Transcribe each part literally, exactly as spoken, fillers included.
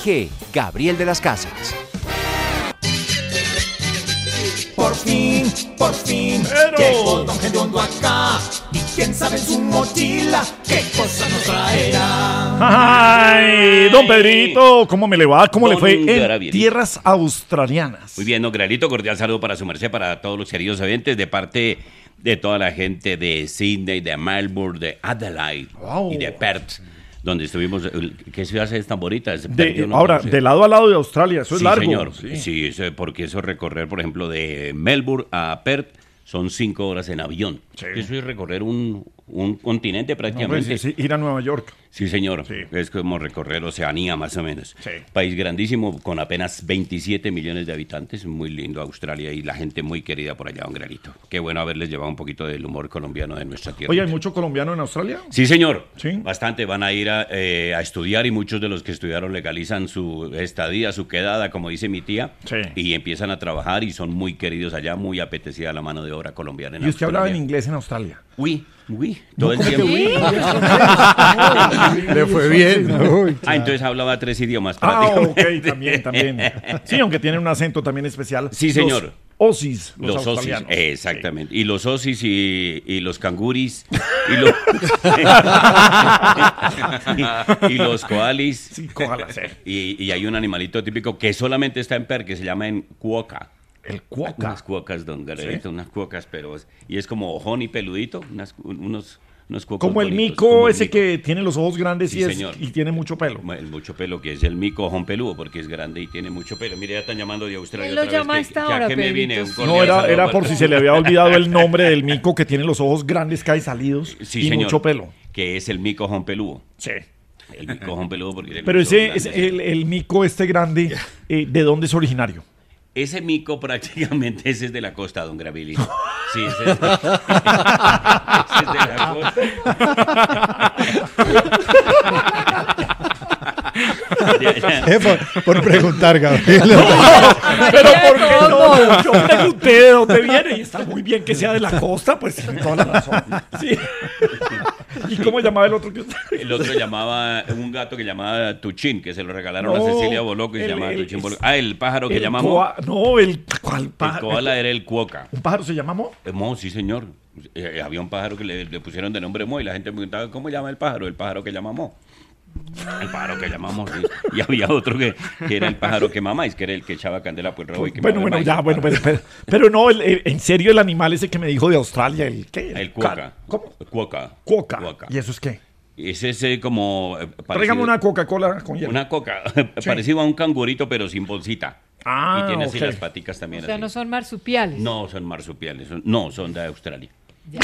Dirige Gabriel de las Casas. Por fin, por fin, Pero... llegó Don Gediondo acá. Y quién sabe en su mochila qué cosa nos traerá. Ay, don Pedrito, ¿cómo me le va? ¿Cómo Don le fue en Gabrielito. tierras australianas? Muy bien, don Gralito, cordial saludo para su merced, para todos los queridos oyentes, de parte de toda la gente de Sydney, de Melbourne, de Adelaide Wow. y de Perth, donde estuvimos. ¿Qué ciudad es tan bonita? Se De- perdió, no ahora, conoce. de lado a lado de Australia, eso es Sí, largo. señor. Sí. Sí, eso- porque eso recorrer, por ejemplo, de Melbourne a Perth son cinco horas en avión. Sí. Eso es recorrer un, un continente No, hombre, prácticamente. sí, sí, ir a Nueva York. Sí, señor. Sí. Es como recorrer Oceanía, más o menos. Sí. País grandísimo, con apenas veintisiete millones de habitantes. Muy lindo Australia y la gente muy querida por allá, don Granito. Qué bueno haberles llevado un poquito del humor colombiano de nuestra tierra. Oye, ¿hay mucho colombiano en Australia? Sí, señor. Sí. Bastante. Van a ir a, eh, a estudiar y muchos de los que estudiaron legalizan su estadía, su quedada, como dice mi tía. Sí. Y empiezan a trabajar y son muy queridos allá, muy apetecida la mano de obra colombiana en ¿Y usted hablaba en Australia. inglés en Australia? Oui, oui, todo el ¿Cómo que tiempo. oui? Le fue bien. Uy, Ah, entonces hablaba tres idiomas. Ah, ok, prácticamente. también, también. Sí, aunque tiene un acento también especial. Sí, señor. Los Aussies, los, Los osis, australianos. exactamente. Y los osis y, y los canguris y, lo- y, y los koalis. Sí, cójala, sí. Y, y hay un animalito típico que solamente está en Per, que se llama en cuoca. El cuoca. Unas cuocas, don Garrito, ¿Sí? unas unas cuocas, pero es- y es como ojón y peludito, unas, unos, unos cuocos Como el bonitos, mico como el ese mico. que tiene los ojos grandes Sí, y, es- señor. y tiene mucho pelo. El mucho pelo, que es el mico ojón peludo, porque es grande y tiene mucho pelo. Mire, ya están llamando de Australia. ¿Quién lo otra vez, llama a que- esta ya hora, que me Pedrito? vine, un Sí. cordial No, era, saludo era para- por si se le había olvidado el nombre del mico que tiene los ojos grandes, cae salidos Sí, y señor, mucho pelo. que es el mico ojón peludo. Sí. El mico ojón peludo porque tiene Pero los ese, ojos ese- grandes. el, el mico este grande, eh, ¿de dónde es originario? Ese mico prácticamente ese es de la costa, don Gravili. Sí, ese es, ese es de la costa. Ya, ya. Eh, por, por preguntar, Gabriel. Pero ¿por qué todo no? modo. Yo pregunté de dónde viene y está muy bien que sea de la costa, pues tiene toda la razón. Sí. ¿Y cómo llamaba el otro que usted? El otro llamaba, un gato que llamaba Tuchín, que se lo regalaron No, a Cecilia Boloco y se el- llamaba el- Tuchín Boloco. Ah, el pájaro que El llamamos. coa- No, el... ¿Cuál El pájaro? koala era el cuoca. ¿Un pájaro se llama Mo? Eh, Mo, sí, señor. Eh, había un pájaro que le, le pusieron de nombre Mo y la gente me preguntaba, ¿cómo llama el pájaro? El pájaro que llama Mo. El pájaro que llamamos. Sí. Y había otro que, que era el pájaro que mamáis, que era el que echaba candela por el rabo y que Bueno, bueno, ya, bueno, pero, pero, pero no, el- el- en serio el animal ese que me dijo de Australia, el ¿qué? El cuoca. ¿Cómo? Cuoca. Cuoca. Cuoca. ¿Y eso es qué? Es ese como... eh, parecido- Tráigame una Coca-Cola con hielo. Una coca, parecido a un cangurito, pero sin bolsita. Ah, y tiene así ok. las paticas también. O sea, así. no son marsupiales. No, son marsupiales. son- no, son de Australia. Ya.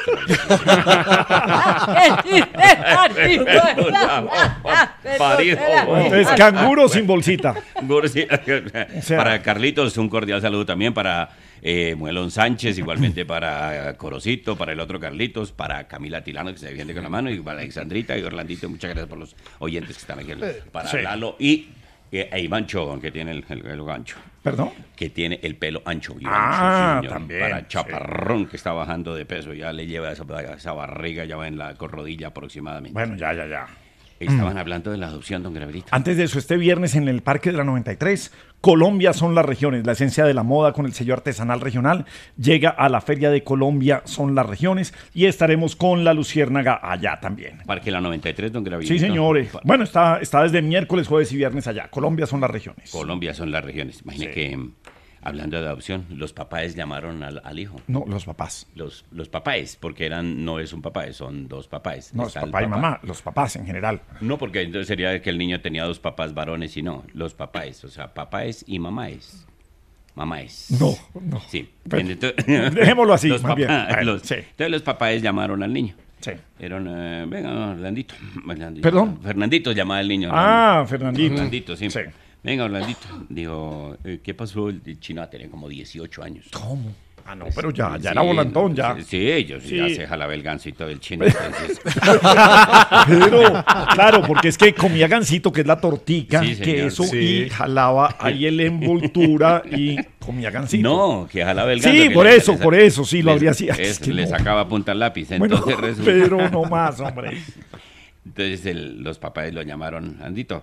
Parido. Entonces, canguro sin bolsita. Gorsi- sea- para Carlitos, un cordial saludo también para eh, Muelón Sánchez, igualmente para Corocito, para el otro Carlitos, para Camila Tilano, que se defiende con la mano, y para Alexandrita y Orlandito. Muchas gracias por los oyentes que están aquí. Para Sí. Lalo y eh, e Iván Chogón, que tiene el, el, el gancho. ¿Perdón? Que tiene el pelo ancho. Iván Ah, Cho, sí, señor. también, Para sí. Chaparrón, que está bajando de peso, ya le lleva esa, esa barriga, ya va en la rodilla aproximadamente. Bueno, ya, ya, ya. Estaban hablando de la adopción, don Gravelito. Antes de eso, este viernes en el Parque de la noventa y tres, Colombia son las regiones. La esencia de la moda con el sello artesanal regional llega a la Feria de Colombia son las regiones y estaremos con la Luciérnaga allá también. Parque La noventa y tres, don Gravelito. Sí, señores. Bueno, está, está desde miércoles, jueves y viernes allá. Colombia son las regiones. Colombia son las regiones. Imagine Sí. que, mm, hablando de adopción, los papás llamaron al, al hijo. No, los papás. Los, los papás, porque eran no es un papá, son dos papás. No, es Está el papá y mamá. Los papás en general. No, porque entonces sería que el niño tenía dos papás varones y no, los papás, o sea, papás y mamáes. Mamáes. No, no. Sí. Pero- Entonces- dejémoslo así, Los más bien. papás- Bueno, los- sí. Entonces los papás llamaron al niño. Sí. Eran, eh, venga, Orlandito. Orlandito. ¿Perdón? Fernandito llamaba al niño. Ah, Fernandito. Orlandito, sí. Sí. Venga, Orlandito. Digo, eh, ¿qué pasó? El chino tenía como dieciocho años. ¿Cómo? Ah, no, pero ya, ya Sí, era volantón, ya. Sí, sí, ellos ya Sí. se jalaba el ganso y todo el chino. Entonces, Pero, claro, porque es que comía gansito, que es la tortica, Sí, señor. que eso, Sí. y jalaba ahí el envoltura y comía gansito. no, que jalaba el ganso. Sí, que por le- eso, le- por eso, sí, lo le- habría así. es- Es que le no. sacaba punta al lápiz. Bueno, Entonces, resulta- pero no más, hombre. Entonces el- los papás lo llamaron, Andito,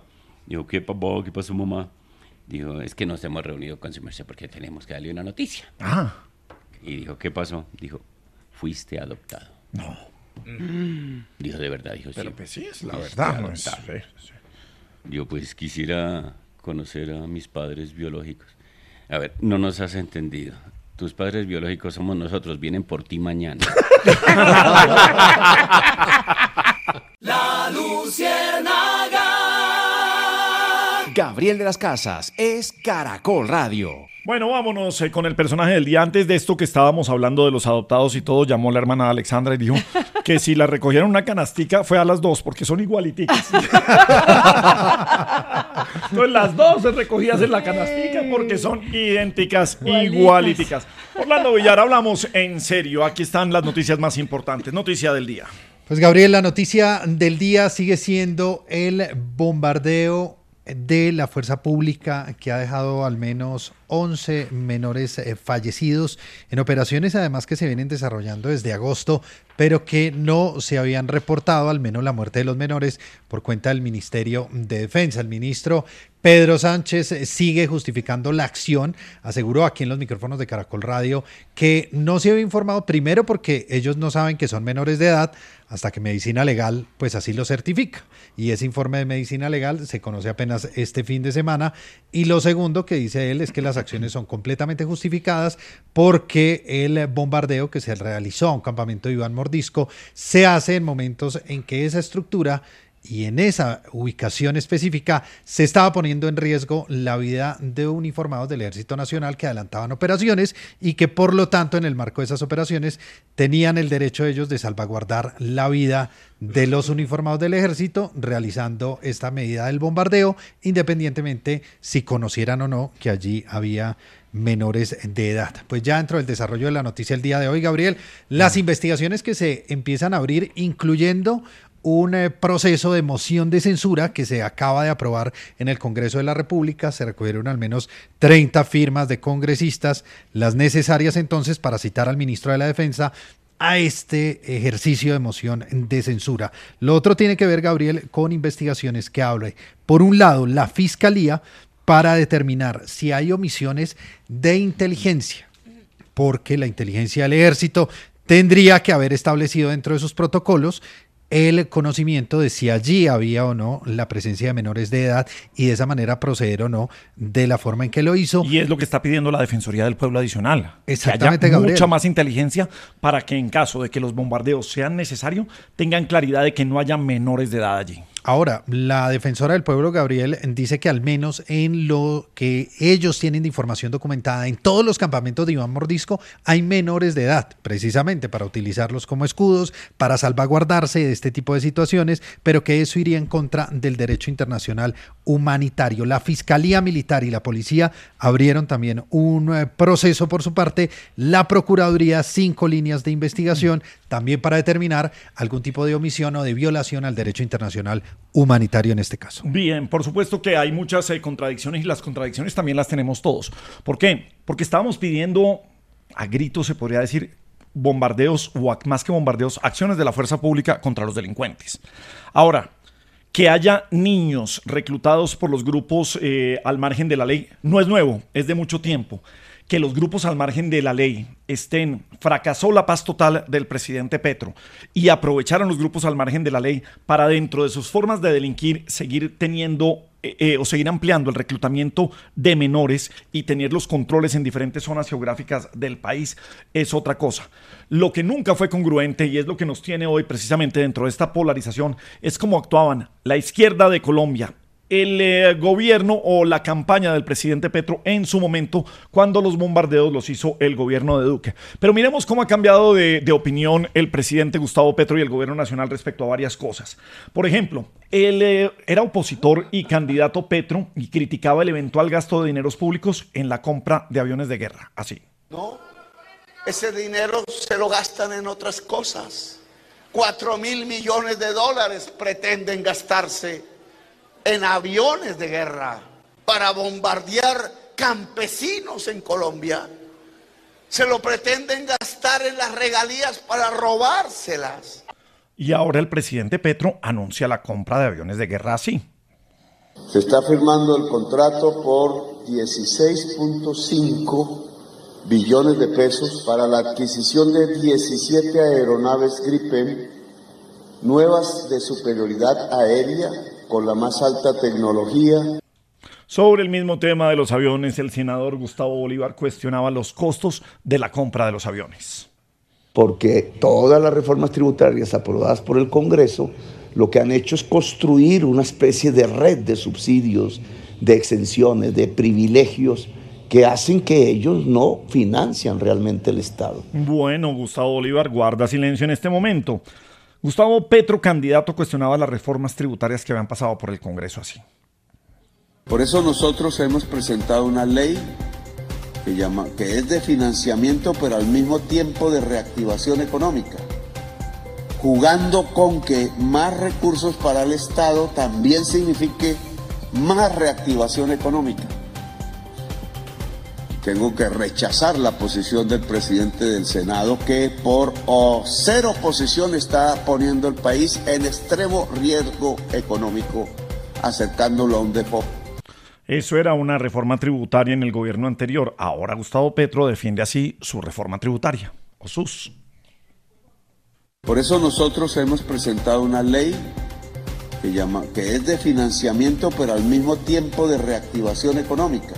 Dijo, ¿qué papá? ¿Qué pasó, mamá? Dijo, es que nos hemos reunido con su merced porque tenemos que darle una noticia. Ah. Y dijo, ¿qué pasó? Dijo, fuiste adoptado. No. Mm. Dijo, de verdad, dijo, Pero sí. pues sí, es la fuiste verdad. No es, adoptado. sí, sí. Yo pues quisiera conocer a mis padres biológicos. A ver, no nos has entendido. Tus padres biológicos somos nosotros, vienen por ti mañana. La Luciérnaga. Gabriel de las Casas es Caracol Radio. Bueno, vámonos eh, con el personaje del día. Antes de esto que estábamos hablando de los adoptados y todo, llamó la hermana Alexandra y dijo que si la recogieron una canastica fue a las dos, porque son igualiticas. Entonces las dos se recogías en la canastica porque son idénticas, igualiticas. Orlando Villar, hablamos en serio. Aquí están las noticias más importantes. Noticia del día. Pues Gabriel, la noticia del día sigue siendo el bombardeo de la fuerza pública que ha dejado al menos once menores eh, fallecidos en operaciones además que se vienen desarrollando desde agosto, pero que no se habían reportado, al menos la muerte de los menores, por cuenta del Ministerio de Defensa. El ministro Pedro Sánchez eh, sigue justificando la acción, aseguró aquí en los micrófonos de Caracol Radio que no se había informado, primero porque ellos no saben que son menores de edad, hasta que Medicina Legal pues así lo certifica, y ese informe de Medicina Legal se conoce apenas este fin de semana, y lo segundo que dice él es que las acciones son completamente justificadas porque el bombardeo que se realizó a un campamento de Iván Mordisco se hace en momentos en que esa estructura y en esa ubicación específica se estaba poniendo en riesgo la vida de uniformados del Ejército Nacional que adelantaban operaciones y que por lo tanto en el marco de esas operaciones tenían el derecho ellos de salvaguardar la vida de los uniformados del Ejército realizando esta medida del bombardeo, independientemente si conocieran o no que allí había menores de edad. Pues ya dentro del desarrollo de la noticia el día de hoy, Gabriel, las investigaciones que se empiezan a abrir, incluyendo un eh, proceso de moción de censura que se acaba de aprobar en el Congreso de la República. Se recogieron al menos treinta firmas de congresistas, las necesarias entonces para citar al ministro de la Defensa a este ejercicio de moción de censura. Lo otro tiene que ver, Gabriel, con investigaciones que hable, por un lado, la Fiscalía para determinar si hay omisiones de inteligencia, porque la inteligencia del Ejército tendría que haber establecido dentro de sus protocolos el conocimiento de si allí había o no la presencia de menores de edad y de esa manera proceder o no de la forma en que lo hizo. Y es lo que está pidiendo la Defensoría del Pueblo adicional. Exactamente, que haya Gabriel. mucha más inteligencia para que en caso de que los bombardeos sean necesarios, tengan claridad de que no haya menores de edad allí. Ahora, la defensora del pueblo, Gabriel, dice que al menos en lo que ellos tienen de información documentada, en todos los campamentos de Iván Mordisco hay menores de edad, precisamente para utilizarlos como escudos, para salvaguardarse de este tipo de situaciones, pero que eso iría en contra del derecho internacional humanitario. La Fiscalía Militar y la Policía abrieron también un eh, proceso por su parte, la Procuraduría, cinco líneas de investigación, también para determinar algún tipo de omisión o de violación al derecho internacional humanitario en este caso. Bien, por supuesto que hay muchas eh, contradicciones y las contradicciones también las tenemos todos. ¿Por qué? Porque estábamos pidiendo a gritos, se podría decir, bombardeos o más que bombardeos, acciones de la fuerza pública contra los delincuentes. Ahora, que haya niños reclutados por los grupos eh, al margen de la ley no es nuevo, es de mucho tiempo. Que los grupos al margen de la ley estén, fracasó la paz total del presidente Petro y aprovecharon los grupos al margen de la ley para dentro de sus formas de delinquir seguir teniendo eh, eh, o seguir ampliando el reclutamiento de menores y tener los controles en diferentes zonas geográficas del país es otra cosa. Lo que nunca fue congruente y es lo que nos tiene hoy precisamente dentro de esta polarización es cómo actuaban la izquierda de Colombia, el eh, gobierno o la campaña del presidente Petro en su momento cuando los bombardeos los hizo el gobierno de Duque. Pero miremos cómo ha cambiado de, de opinión el presidente Gustavo Petro y el gobierno nacional respecto a varias cosas. Por ejemplo, él eh, era opositor y candidato Petro y criticaba el eventual gasto de dineros públicos en la compra de aviones de guerra. Así. No, ese dinero se lo gastan en otras cosas. Cuatro mil millones de dólares pretenden gastarse en aviones de guerra para bombardear campesinos en Colombia. Se lo pretenden gastar en las regalías para robárselas. Y ahora el presidente Petro anuncia la compra de aviones de guerra así. Se está firmando el contrato por dieciséis punto cinco billones de pesos para la adquisición de diecisiete aeronaves Gripen nuevas de superioridad aérea con la más alta tecnología. Sobre el mismo tema de los aviones, el senador Gustavo Bolívar cuestionaba los costos de la compra de los aviones. Porque todas las reformas tributarias aprobadas por el Congreso lo que han hecho es construir una especie de red de subsidios, de exenciones, de privilegios que hacen que ellos no financian realmente el Estado. Bueno, Gustavo Bolívar guarda silencio en este momento. Gustavo Petro, candidato, cuestionaba las reformas tributarias que habían pasado por el Congreso así. Por eso nosotros hemos presentado una ley que, llama, que es de financiamiento, pero al mismo tiempo de reactivación económica, jugando con que más recursos para el Estado también signifique más reactivación económica. Tengo que rechazar la posición del presidente del Senado que por oh, ser oposición está poniendo el país en extremo riesgo económico, acercándolo a un default. Eso era una reforma tributaria en el gobierno anterior. Ahora Gustavo Petro defiende así su reforma tributaria, o sus. Por eso nosotros hemos presentado una ley que, llama, que es de financiamiento, pero al mismo tiempo de reactivación económica.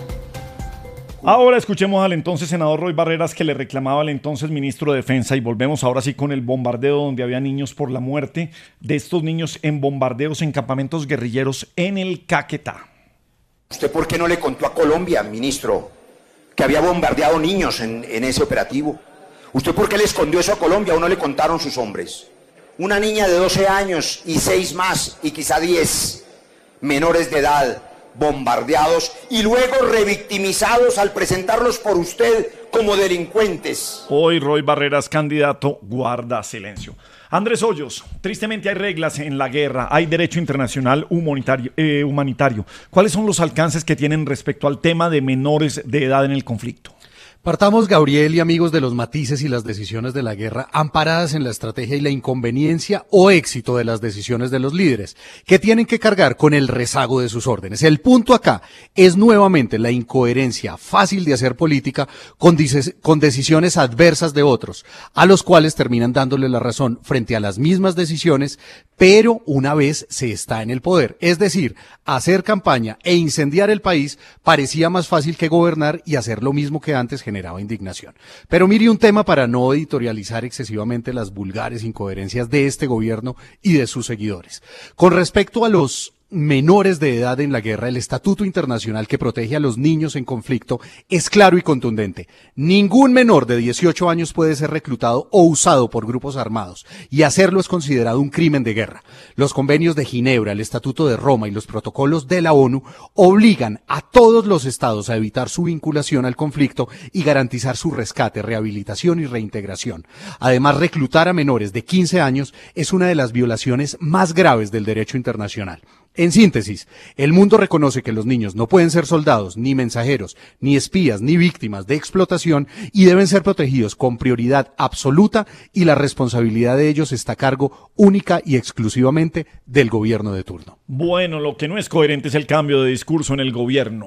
Ahora escuchemos al entonces senador Roy Barreras, que le reclamaba al entonces ministro de Defensa, y volvemos ahora sí con el bombardeo donde había niños por la muerte de estos niños en bombardeos en campamentos guerrilleros en el Caquetá. ¿Usted por qué no le contó a Colombia, ministro, que había bombardeado niños en, en ese operativo? ¿Usted por qué le escondió eso a Colombia o no le contaron sus hombres? Una niña de doce años y seis más y quizá diez menores de edad bombardeados y luego revictimizados al presentarlos por usted como delincuentes. Hoy Roy Barreras, candidato, guarda silencio. Andrés Hoyos, tristemente hay reglas en la guerra, hay derecho internacional humanitario, eh, humanitario. ¿Cuáles son los alcances que tienen respecto al tema de menores de edad en el conflicto? Partamos, Gabriel y amigos, de los matices y las decisiones de la guerra amparadas en la estrategia y la inconveniencia o éxito de las decisiones de los líderes, que tienen que cargar con el rezago de sus órdenes. El punto acá es nuevamente la incoherencia fácil de hacer política con, con decisiones adversas de otros, a los cuales terminan dándole la razón frente a las mismas decisiones, pero una vez se está en el poder. Es decir, hacer campaña e incendiar el país parecía más fácil que gobernar y hacer lo mismo que antes generaba indignación. Pero mire, un tema para no editorializar excesivamente las vulgares incoherencias de este gobierno y de sus seguidores. Con respecto a los menores de edad en la guerra, el Estatuto Internacional que protege a los niños en conflicto es claro y contundente. Ningún menor de dieciocho años puede ser reclutado o usado por grupos armados, y hacerlo es considerado un crimen de guerra. Los convenios de Ginebra, el Estatuto de Roma y los protocolos de la ONU obligan a todos los estados a evitar su vinculación al conflicto y garantizar su rescate, rehabilitación y reintegración. Además, reclutar a menores de quince años es una de las violaciones más graves del derecho internacional. En síntesis, el mundo reconoce que los niños no pueden ser soldados, ni mensajeros, ni espías, ni víctimas de explotación y deben ser protegidos con prioridad absoluta, y la responsabilidad de ellos está a cargo única y exclusivamente del gobierno de turno. Bueno, lo que no es coherente es el cambio de discurso en el gobierno.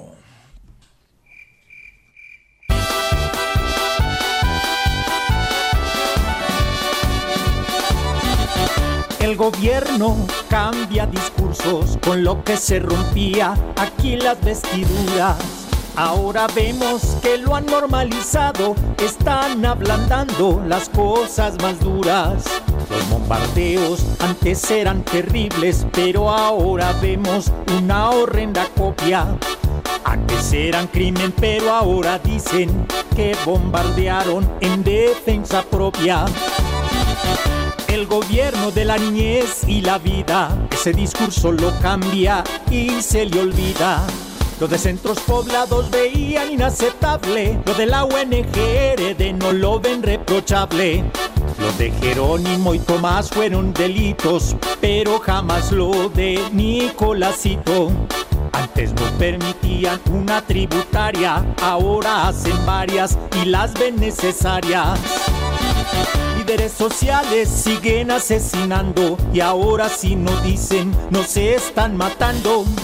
El gobierno cambia discursos con lo que se rompía aquí las vestiduras. Ahora vemos que lo han normalizado, están ablandando las cosas más duras. Los bombardeos antes eran terribles, pero ahora vemos una horrenda copia. Antes eran crimen, pero ahora dicen que bombardearon en defensa propia. El gobierno de la niñez y la vida, ese discurso lo cambia y se le olvida. Los de centros poblados veían inaceptable, lo de la U N G R D no lo ven reprochable. Los de Jerónimo y Tomás fueron delitos, pero jamás lo de Nicolásito. Antes no permitían una tributaria, ahora hacen varias y las ven necesarias. Líderes sociales siguen asesinando y ahora sí no dicen, no se están matando.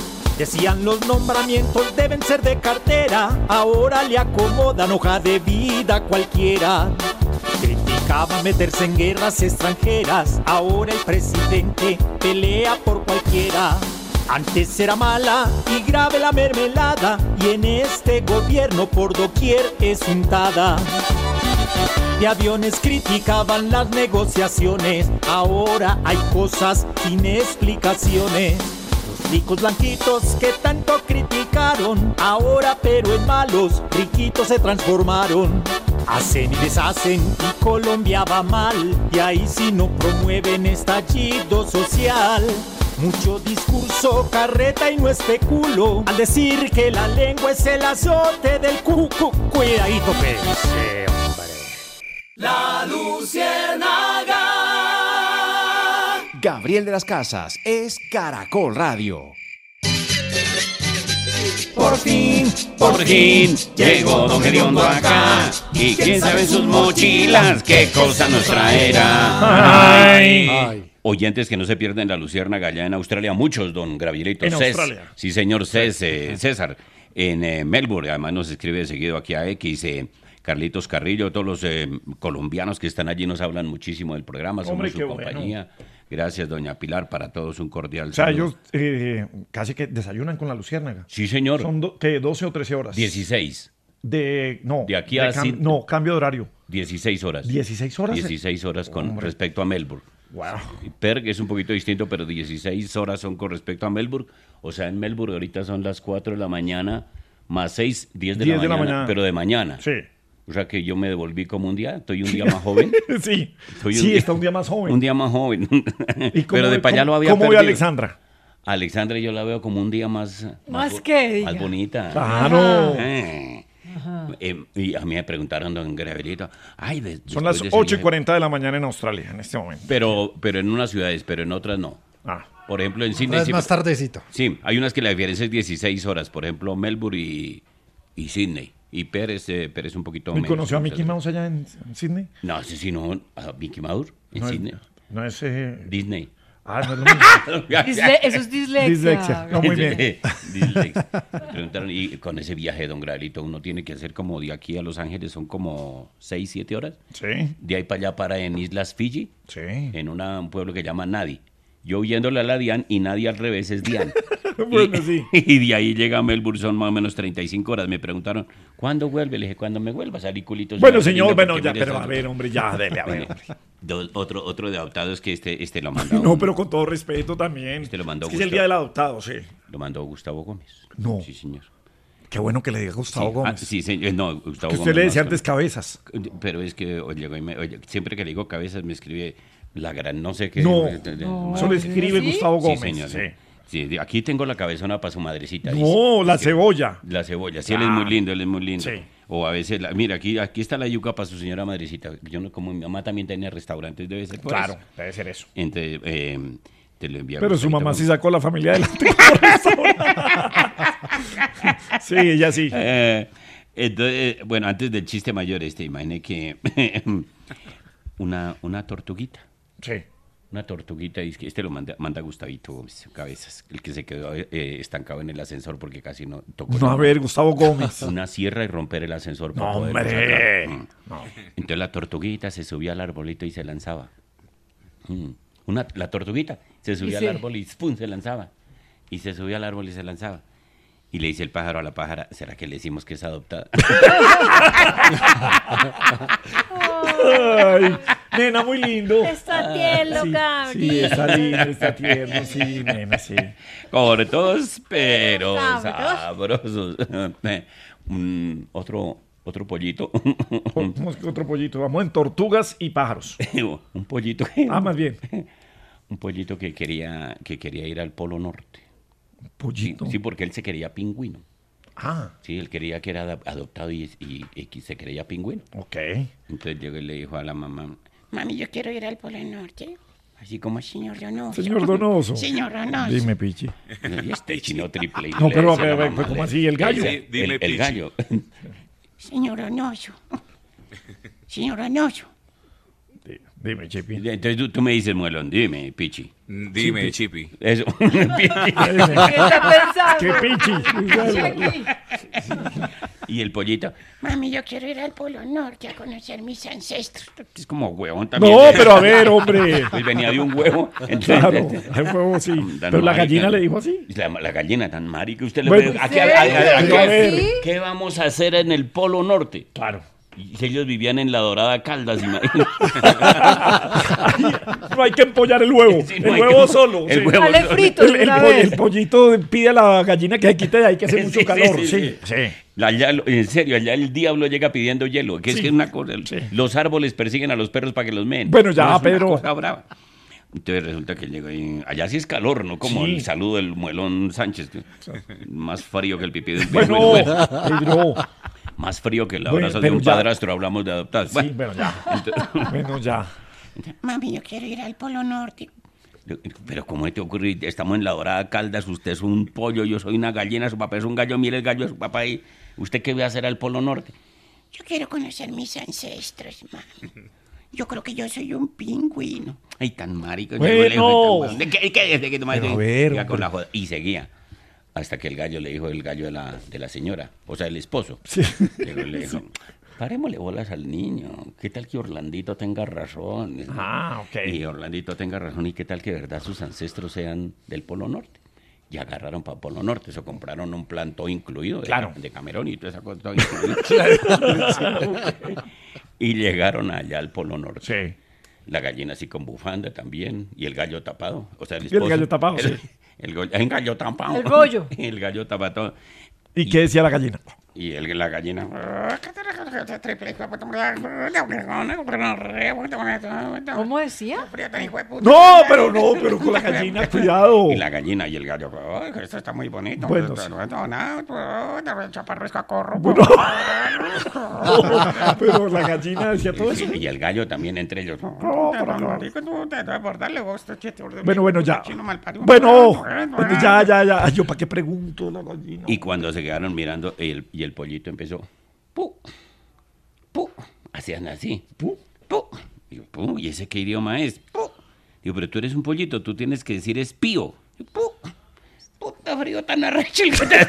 Decían los nombramientos deben ser de cartera, ahora le acomodan hoja de vida a cualquiera. Criticaba meterse en guerras extranjeras, ahora el presidente pelea por cualquiera. Antes era mala y grave la mermelada, y en este gobierno por doquier es untada. De aviones criticaban las negociaciones, ahora hay cosas sin explicaciones. Los ricos blanquitos que tanto criticaron, ahora pero en malos, riquitos se transformaron. Hacen y deshacen y Colombia va mal, y ahí si no promueven estallido social. Mucho discurso, carreta y no especulo al decir que la lengua es el azote del cucu. Cuidadito, pensé, hombre. La Luciérnaga. Gabriel de las Casas es Caracol Radio. Por fin, por fin, llegó Don Gediondo acá. Y quién sabe en sus mochilas qué cosa nos traerá. Ay. Ay. Oyentes que no se pierden la Luciérnaga allá en Australia, muchos, don Gabrielito. En Cés, Australia. Sí, señor Cés, eh, César, en eh, Melbourne, además nos escribe de seguido aquí a X, eh, Carlitos Carrillo, todos los eh, colombianos que están allí nos hablan muchísimo del programa, somos Hombre, su qué compañía. Bueno. Gracias, doña Pilar, para todos un cordial o sea, saludo. ellos eh, casi que desayunan con la Luciérnaga. Sí, señor. Son do, ¿qué, doce o trece horas? dieciséis. De, no, de aquí de a... cam, no, cambio de horario. dieciséis horas. ¿dieciséis horas? dieciséis horas con Hombre. respecto a Melbourne. Wow. Perth es un poquito distinto, pero dieciséis horas son con respecto a Melbourne. O sea, en Melbourne ahorita son las cuatro de la mañana, más seis, diez de, la, de mañana, la mañana, pero de mañana. Sí. O sea que yo me devolví como un día, estoy un día más joven. Sí, Estoy sí, un día, está un día más joven. Un día más joven. ¿Y cómo, pero de para allá lo había ¿Cómo perdido. ve a Alexandra? Alexandra yo la veo como un día más... ¿Más qué? Más bonita. Claro. Eh. Eh, y a mí me preguntaron, don Gabrielito, ay, de, son las de ocho y viaje, cuarenta de la mañana en Australia en este momento. Pero, pero en unas ciudades, pero en otras no. Ah. Por ejemplo, en Sydney... Es sí, más tardecito. Sí, hay unas que la diferencia es dieciséis horas. Por ejemplo, Melbourne y, y Sydney. Y Pérez, eh, Pérez un poquito ¿Me menos. conoció a Mickey Mouse allá en, en Sydney? No, sí, sí, no. A Mickey Mouse en no Sydney. Es, no es... Eh... Disney. Ah, no es lo mismo. Disle eso es dislexia. Dislexia. No, muy bien. Dislexia. Me preguntaron, y con ese viaje, don Gabrielito, uno tiene que hacer como de aquí a Los Ángeles, son como seis, siete horas. Sí. De ahí para allá para en Islas Fiji. Sí. En una, un pueblo que se llama Nadi. Yo huyéndole a la Dian y Nadi al revés es Dian. Bueno, y, sí. Y de ahí llega a Melbourne, son más o menos treinta y cinco horas. Me preguntaron, ¿cuándo vuelve? Le dije, cuando me vuelva a salir culitos. Bueno, señor, bueno, ya, pero a ver, hombre, ya, dele, a ver. Do, otro, otro de adoptado es que este, este lo mandó. No, pero con todo respeto también. Este lo mandó es que es Gustavo, el día del adoptado, sí. Lo mandó Gustavo Gómez. No. Sí, señor. Qué bueno que le diga Gustavo sí, Gómez. Ah, sí, señor. No, Gustavo que usted Gómez le decía más antes con... Cabezas. Pero es que oye, me, oye, siempre que le digo Cabezas me escribe la gran no sé qué. No, no. Solo escribe ¿sí? Gustavo Gómez. Sí, señor. Sí. Sí, aquí tengo la cabezona para su madrecita. No, dice. la Sí, cebolla. La cebolla, sí, ah. Él es muy lindo, él es muy lindo. Sí. O a veces, la, mira, aquí, aquí está la yuca para su señora madrecita. Yo no, como mi mamá también tiene restaurantes, debe ser por Claro, eso. debe ser eso. Entonces, eh, te lo envía. Pero su mamá con... sí sacó a la familia adelante. Sí, ella sí. Eh, entonces, bueno, antes del chiste mayor este, imagine que una, una tortuguita. Sí. Una tortuguita, este lo manda, manda Gustavito Gómez, Cabezas, el que se quedó eh, estancado en el ascensor porque casi no tocó. No, a ver, Gustavo Gómez. Una sierra y romper el ascensor. No, hombre. Mm. No. Entonces la tortuguita se subía al arbolito y se lanzaba. Mm. Una, la tortuguita se subía al árbol y ¡pum! Se lanzaba. Y se subía al árbol y se lanzaba. Y le dice el pájaro a la pájara, ¿será que le decimos que es adoptada? Ay, nena, muy lindo. Está tierno, sí, Gaby. Sí, está lindo, está tierno, sí, nena, sí. Cortos, pero Sabrosos. sabrosos. Un, otro, otro pollito. ¿Cómo es que otro pollito? Vamos en tortugas y pájaros. Un pollito. Ah, más bien. Un pollito que quería, que quería ir al Polo Norte. ¿Pollito? Sí, sí, porque él se quería pingüino. Ah. Sí, él quería que era adoptado y, y, y se creía pingüino. Ok. Entonces llegó y le dijo a la mamá, mami, yo quiero ir al Polo Norte. Así como señor Donoso. Señor Donoso. Señor Donoso. Dime, Pichi. Y este chino triple. No, pero, pero, pero, pero ¿cómo así? ¿El gallo? Sí, dime, el, el gallo. Señor Donoso. Señor Donoso. Dime, Chipi. Entonces tú, tú me dices, Muelón, dime, Pichi. Dime, Chipi. Eso. ¿Qué está pensando? ¿Qué Pichi? Y el pollito, Mami, yo quiero ir al Polo Norte a conocer mis ancestros. es como huevón también. No, pero a ver, hombre. Pues venía de un huevo. Entonces, Claro, el huevo sí. tan Pero la marica. gallina le dijo así. La, la gallina tan marica. Usted le Bueno, ve- ¿a ¿sí? qué- a- a- a- a- Pero a ver. qué- ¿Qué vamos a hacer en el Polo Norte? Claro. Y ellos vivían en la Dorada Caldas. No hay que empollar el huevo. Sí, no el hay huevo que- solo. el sí. huevo Dale solo. frito El, de el una po- vez. el pollito pide a la gallina que se quite de ahí, que hace mucho Sí, calor. sí, Sí, sí, sí. sí. Allá, lo- en serio, allá el diablo llega pidiendo hielo. Que es Sí. que es una cosa. Sí. Los árboles persiguen a los perros para que los meen. Bueno, ya, No, es una Pedro. cosa brava. Entonces resulta que llegó ahí. Allá sí es calor, ¿no? Como Sí. el saludo del Muelón Sánchez. que- Más frío que el pipí de un Bueno, pingüino. Pedro. Más frío que el Bueno, abrazo de pero un ya. padrastro. Hablamos de adoptados. Sí, bueno, ya. Bueno, ya. Mami, yo quiero ir al Polo Norte. Pero ¿cómo te ocurre? Estamos en la Dorada Caldas, usted es un pollo, yo soy una gallina, su papá es un gallo, mire el gallo de su papá ahí. ¿Usted qué va a hacer al Polo Norte? Yo quiero conocer mis ancestros, mami. Yo creo que yo soy un pingüino. Ay, tan marico. Bueno. llegó lejos, tan- ¿De qué? ¿Qué? ¿De qué? Pero a ver, Siga con hombre. la joda. Y seguía. Hasta que el gallo le dijo, el gallo de la, de la señora, o sea, el esposo. Sí. Llegó y le dijo, parémosle bolas al niño. ¿Qué tal que Orlandito tenga razón? Ah, ok. Y Orlandito tenga razón. ¿Y qué tal que de verdad sus ancestros sean del Polo Norte? Y agarraron para Polo Norte. Eso compraron un plan todo incluido. De, Claro. de Camerón y toda esa cosa todo incluido. Y llegaron allá al Polo Norte. Sí. La gallina así con bufanda también. Y el gallo tapado. O sea, el Y el esposo. gallo tapado, El, sí. el, go- el gallo tapado. El gollo. El gallo tapado. ¿Y qué decía la gallina? Y el, la gallina. ¿Cómo decía? No, pero no, pero con la gallina, cuidado. Y la gallina y el gallo. "Ay, esto está muy bonito. Bueno, Esto sí. no, no, no, chaparro es cacorro". Bueno. Pero la gallina decía todo eso. Y el gallo también entre ellos. No, pero no. Por darle gusto, chiste, Bueno, bueno, ya. chino malparido. Bueno, bueno, ya, ya, ya. Ay, ¿yo para qué pregunto la gallina? Y cuando se quedaron mirando, el, y el pollito empezó, pu, pu, hacían así, pu, pu. Digo, pu, ¿y ese qué idioma es? Pu. Digo, pero tú eres un pollito, tú tienes que decir espío. Pu, puta frío tan arrecho el que te...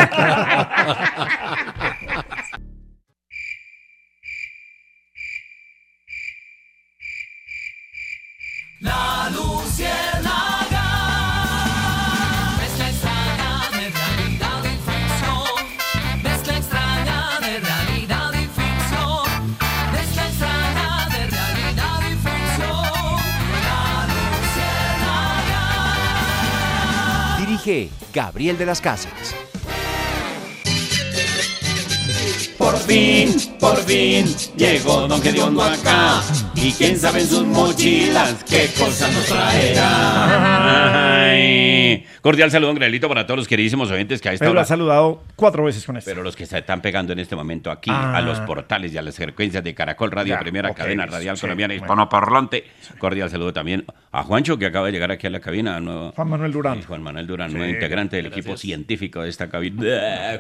La Luciérnaga. Mezcla extraña de realidad y ficción. Mezcla extraña de realidad y ficción. Mezcla extraña de realidad y ficción. La Luciérnaga. Dirige Gabriel de las Casas. Por fin, por fin, llegó Don Gediondo acá. Y quién sabe en sus mochilas qué cosas nos traerá. Ay. Cordial saludo, Gabrielito, para todos los queridísimos oyentes que a esta Pedro hora... ha saludado cuatro veces con esto. Pero los que se están pegando en este momento aquí, Ah. a los portales y a las frecuencias de Caracol Radio, Ya, primera ok, cadena radial sí, colombiana bueno. hispanoparlante. Cordial saludo también a Juancho, que acaba de llegar aquí a la cabina. nuevo- Juan Manuel Durán. Sí, Juan Manuel Durán, Sí, nuevo integrante del gracias. equipo científico de esta cabina.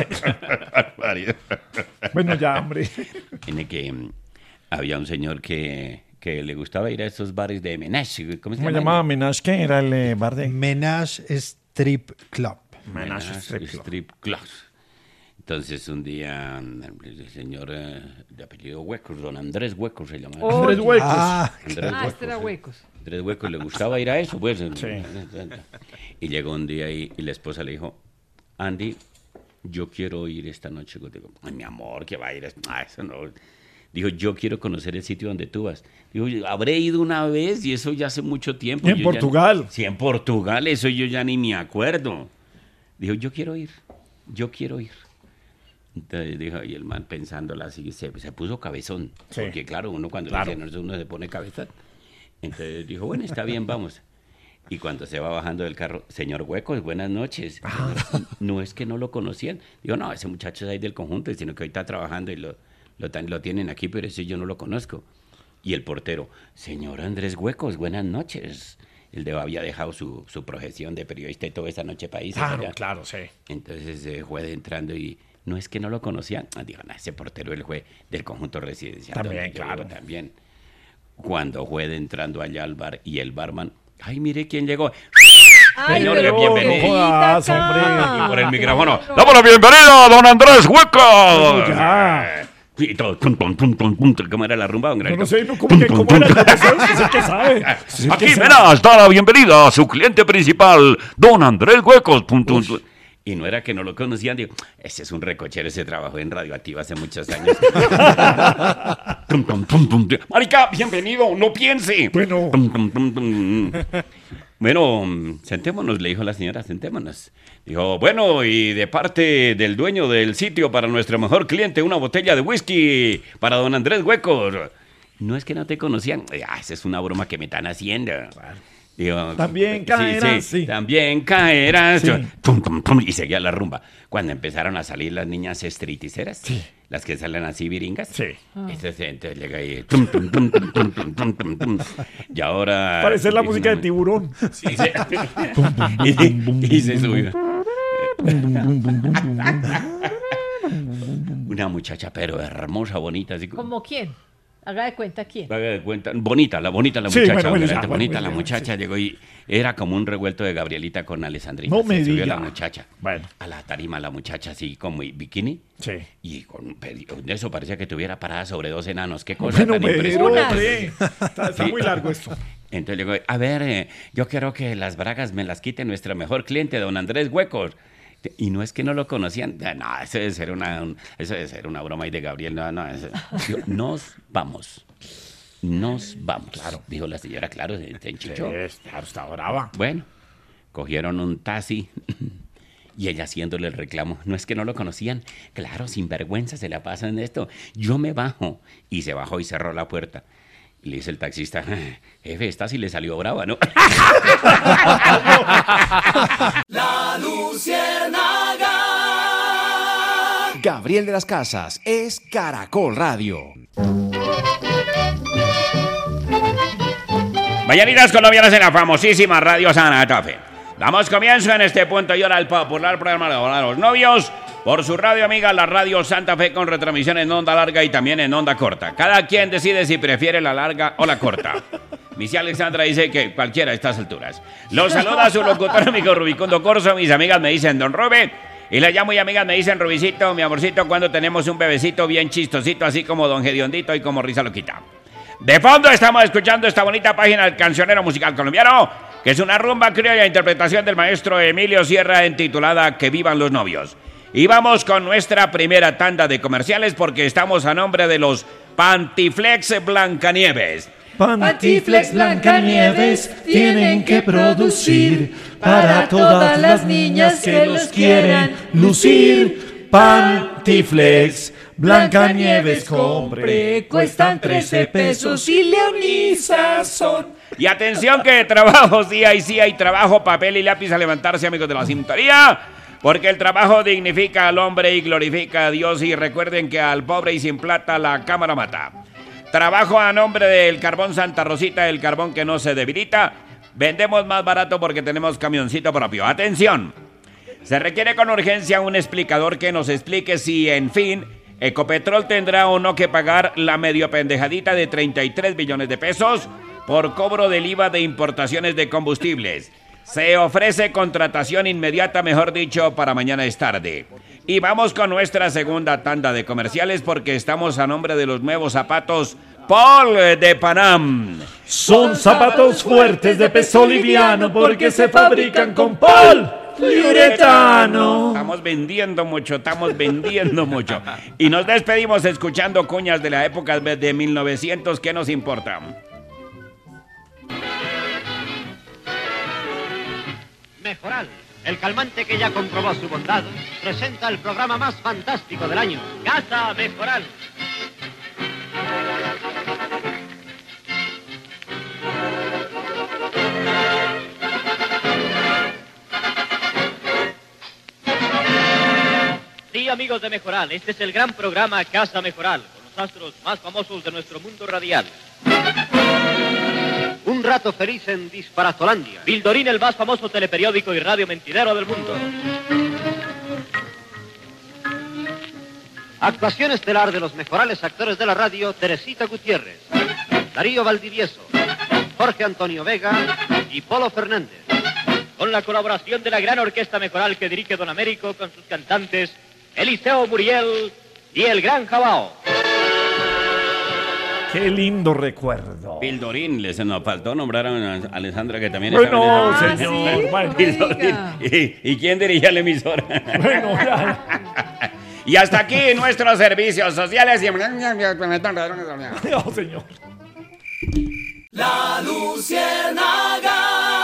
Bueno, ya, hombre. Tiene que mm, había un señor que, que le gustaba ir a estos bares de menage. ¿Cómo se ¿Cómo llama? llamaba? ¿Menage qué? Era el eh, bar de... Menage Strip Club. Menage Menage Strip Club. Strip Club. Entonces un día mm, el señor eh, de apellido Huecos, don Andrés Huecos se llamaba. Oye. Andrés Huecos. Ah, Andrés Ah, este era sí. Huecos. Andrés Huecos le gustaba ir a eso, pues. Sí. Y llegó un día y, y la esposa le dijo, Andy, yo quiero ir esta noche contigo. Ay, mi amor, que va a ir. Ah, eso no. Dijo, yo quiero conocer el sitio donde tú vas. Dijo, habré ido una vez y eso ya hace mucho tiempo. ¿Y en Yo ya- Portugal? sí, en Portugal, eso yo ya ni me acuerdo. Dijo, yo quiero ir, yo quiero ir. Entonces dijo, y el man pensándola así, se, se puso cabezón. Sí. Porque claro, uno cuando Claro. le dicen eso, uno se pone cabezón. Entonces dijo, bueno, está bien, vamos. Y cuando se va bajando del carro, señor Huecos, buenas noches. Ah. No es que no lo conocían. Digo, no, ese muchacho es ahí del conjunto, sino que hoy está trabajando y lo, lo, tan- lo tienen aquí, pero ese yo no lo conozco. Y el portero, señor Andrés Huecos, buenas noches. Él de- había dejado su, su profesión de periodista y toda esa noche país. Claro, allá. claro, sí. Entonces se fue entrando y no es que no lo conocían. Ah, digo, no, ese portero él fue del conjunto residencial. También, donde yo claro. vivo también. Cuando fue entrando allá al bar y el barman, ay, mire quién llegó. Ay, Señores, pero bienvenido. qué Jodas, acá. hombre. Y por el micrófono, damos la bienvenida a don Andrés Hueco. Ya. Y todo, tum, tum, tum, tum, tum, ¿cómo era la rumba? don Yo Granito? no sé, no, ¿cómo, que, cómo era? Yo no sé, usted es el que sabe. Usted es el que Aquí, sabe. verá, está la bienvenida a su cliente principal, don Andrés Huecos. Tum, tum, tum. Y no era que no lo conocían, digo, ese es un recochero, ese trabajó en Radioactiva hace muchos años. Tum, tum, tum, tum, tum. Marica, bienvenido, no piense. Bueno. Tum, tum, tum, tum. Bueno, sentémonos, le dijo la señora, sentémonos. Dijo, bueno, y de parte del dueño del sitio para nuestro mejor cliente, una botella de whisky para don Andrés Huecos. No es que no te conocían. Ah, esa es una broma que me están haciendo. Digo, También sí, caerás, sí, sí. También caerás. Sí. Tum, tum, tum, y seguía la rumba. Cuando empezaron a salir las niñas estriticeras, las que salen así viringas, Sí. entonces, entonces llega ahí, tum, tum, tum, tum, tum, tum, tum, tum, tum. Y ahora... Parece la dijo música una de Tiburón. Sí, sí. y, y se subió. Una muchacha, pero hermosa, bonita, así como... ¿Cómo quién? Haga de cuenta quién. Haga de cuenta, bonita, la bonita la Sí, muchacha, bueno, bueno, obviamente, ya, bueno, bonita bueno, la muchacha, sí. llegó y era como un revuelto de Gabrielita con Alessandrita. No Se me subió diga. la muchacha. Bueno. A la tarima la muchacha así como en bikini. Sí. Y con eso parecía que tuviera parada sobre dos enanos. Qué cosa Bueno, tan pero, impresionante. hombre, está, está Sí. muy largo esto. Entonces le digo, a ver, eh, yo quiero que las bragas me las quite nuestro mejor cliente, don Andrés Huecos. Y no es que no lo conocían. No, eso debe ser una, un- eso debe ser una broma ahí de Gabriel. No, no, eso- Yo, nos vamos. Nos vamos. Claro. Dijo la señora, claro, se, se enchichó. Sí, claro, está brava. Bueno, cogieron un taxi y ella haciéndole el reclamo. No es que no lo conocían. Claro, sin vergüenza se la pasan esto. Yo me bajo. Y se bajó y cerró la puerta. Y le dice el taxista, jefe, esta sí le salió brava, ¿no? La Luciérnaga. Gabriel de las Casas es Caracol Radio. Mañanitas colombianas en la famosísima Radio Santa Fe. Damos comienzo en este punto y hora al popular programa de los novios por su radio amiga, la Radio Santa Fe, con retransmisión en onda larga y también en onda corta. Cada quien decide si prefiere la larga o la corta. Missy Alexandra dice que cualquiera a estas alturas. Los saluda su locutor amigo Rubicundo Corso. Mis amigas me dicen Don Rube. Y las llamo y amigas me dicen Rubicito, mi amorcito, cuando tenemos un bebecito bien chistosito, así como Don Gediondito y como Risa Loquita. De fondo estamos escuchando esta bonita página del cancionero musical colombiano, que es una rumba criolla interpretación del maestro Emilio Sierra, intitulada Que vivan los novios. Y vamos con nuestra primera tanda de comerciales porque estamos a nombre de los Pantiflex Blancanieves. Pantiflex Blancanieves tienen que producir para todas las niñas que los quieran lucir. Pantiflex Blancanieves compre, cuestan trece pesos y leonisas son. Y atención que trabajo, sí hay, sí hay trabajo, papel y lápiz a levantarse, amigos de la sintonía, porque el trabajo dignifica al hombre y glorifica a Dios, y recuerden que al pobre y sin plata la cámara mata. Trabajo a nombre del Carbón Santa Rosita, el carbón que no se debilita. Vendemos más barato porque tenemos camioncito propio. Atención, se requiere con urgencia un explicador que nos explique si, en fin, Ecopetrol tendrá o no que pagar la medio pendejadita de treinta y tres billones de pesos por cobro del I V A de importaciones de combustibles. Se ofrece contratación inmediata, mejor dicho, para mañana es tarde. Y vamos con nuestra segunda tanda de comerciales porque estamos a nombre de los nuevos zapatos Paul de Panam. Son zapatos fuertes de peso liviano porque se fabrican con poliuretano. Estamos vendiendo mucho, estamos vendiendo mucho. Y nos despedimos escuchando cuñas de la época de mil novecientos, ¿qué nos importa? Mejoral, el calmante que ya comprobó su bondad, presenta el programa más fantástico del año, Casa Mejoral. Sí, amigos de Mejoral, este es el gran programa Casa Mejoral, con los astros más famosos de nuestro mundo radial. Un rato feliz en Disparatolandia. Bildorín, el más famoso teleperiódico y radio mentidero del mundo. Actuación estelar de los mejorales actores de la radio, Teresita Gutiérrez. Darío Valdivieso, Jorge Antonio Vega y Polo Fernández. Con la colaboración de la gran orquesta mejoral que dirige Don Américo con sus cantantes Eliseo Muriel y el Gran Jabao. Qué lindo recuerdo. Pildorín, les nos faltó nombrar a Alessandra, que también bueno, estaba en señor. esa... Bueno, Pildorín. ¿Y, ¿Y quién dirigía la emisora? Bueno, ya. Y hasta aquí nuestros servicios sociales. Y... No, señor. La Luciérnaga.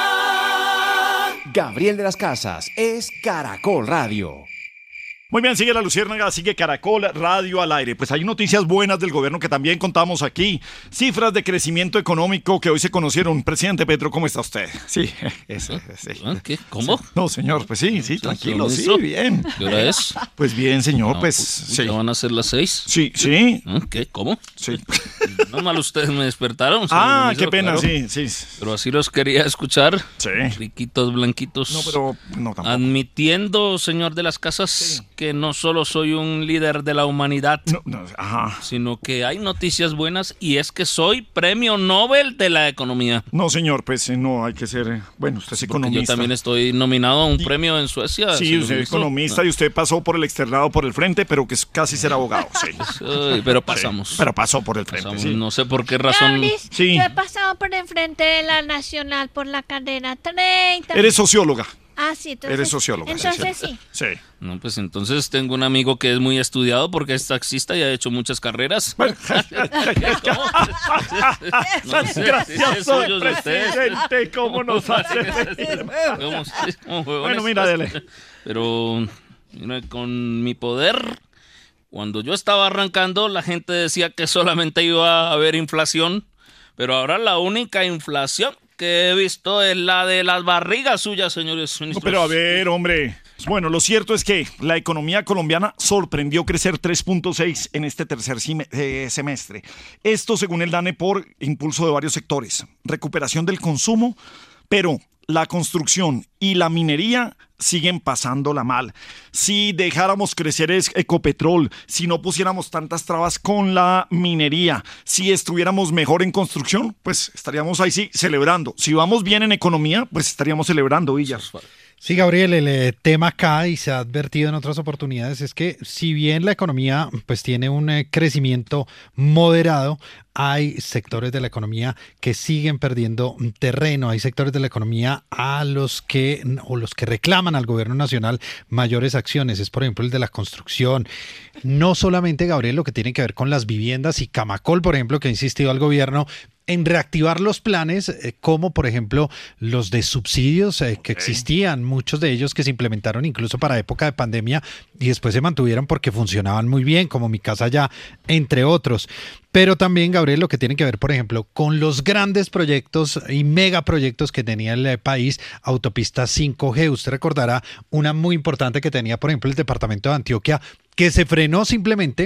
Gabriel de las Casas es Caracol Radio. Muy bien, sigue La Luciérnaga, sigue Caracol Radio al aire. Pues hay noticias buenas del gobierno que también contamos aquí. Cifras de crecimiento económico que hoy se conocieron. Presidente Petro, ¿cómo está usted? Sí, ese, sí. ¿Qué? ¿Cómo? No, señor, pues sí, sí, tranquilo, sí, ¿Ministro? bien. ¿Qué hora es? Pues bien, señor, No, pues pues, sí. ¿ya van a ser las seis? Sí, sí. ¿Qué? ¿Cómo? Sí. No mal ustedes me despertaron. Ah, ministro, qué pena, claro. sí, sí. Pero así los quería escuchar. Sí. Riquitos, blanquitos. No, pero no tampoco. Admitiendo, señor de las Casas, sí, que no solo soy un líder de la humanidad, no, no, ajá. sino que hay noticias buenas y es que soy premio Nobel de la economía. No, señor, pues no hay que ser... Bueno, usted es Porque economista. yo también estoy nominado a un Y, premio en Suecia. Sí, usted es economista no. y usted pasó por el externado por el frente, pero que es casi ser abogado, sí. Sí, pero pasamos. Sí, pero pasó por el frente, pasamos, sí. No sé por qué razón. Gabris, Sí. yo he pasado por enfrente de la Nacional por la carrera treinta. Eres socióloga. Ah, sí, entonces. Eres socióloga. Entonces sí. Sí. No, pues entonces tengo un amigo que es muy estudiado porque es taxista y ha hecho muchas carreras. Bueno, No sé, gracias, es suyo de usted. presidente, ¿cómo nos hace reír? ¿Cómo se- cómo fue Bueno, honesto? mira, dele. Pero mira, con mi poder, cuando yo estaba arrancando, la gente decía que solamente iba a haber inflación, pero ahora la única inflación que he visto es la de las barrigas suyas, señores No, ministros. pero a ver, hombre. Bueno, lo cierto es que la economía colombiana sorprendió crecer tres punto seis en este tercer cime- eh, semestre. Esto según el DANE por impulso de varios sectores. Recuperación del consumo, pero la construcción y la minería siguen pasándola mal. Si dejáramos crecer es- Ecopetrol, si no pusiéramos tantas trabas con la minería, si estuviéramos mejor en construcción, pues estaríamos ahí sí celebrando. Si vamos bien en economía, pues estaríamos celebrando, Villas. Sí, Gabriel, el eh, tema acá y se ha advertido en otras oportunidades es que si bien la economía pues tiene un eh, crecimiento moderado, hay sectores de la economía que siguen perdiendo terreno, hay sectores de la economía a los que o los que reclaman al gobierno nacional mayores acciones, es por ejemplo el de la construcción. No solamente, Gabriel, lo que tiene que ver con las viviendas y Camacol, por ejemplo, que ha insistido al gobierno en reactivar los planes, eh, como por ejemplo los de subsidios eh, que existían, muchos de ellos que se implementaron incluso para época de pandemia y después se mantuvieron porque funcionaban muy bien, como Mi Casa Ya, entre otros. Pero también, Gabriel, lo que tiene que ver, por ejemplo, con los grandes proyectos y megaproyectos que tenía el eh, país, autopista cinco G. Usted recordará una muy importante que tenía, por ejemplo, el departamento de Antioquia, que se frenó simplemente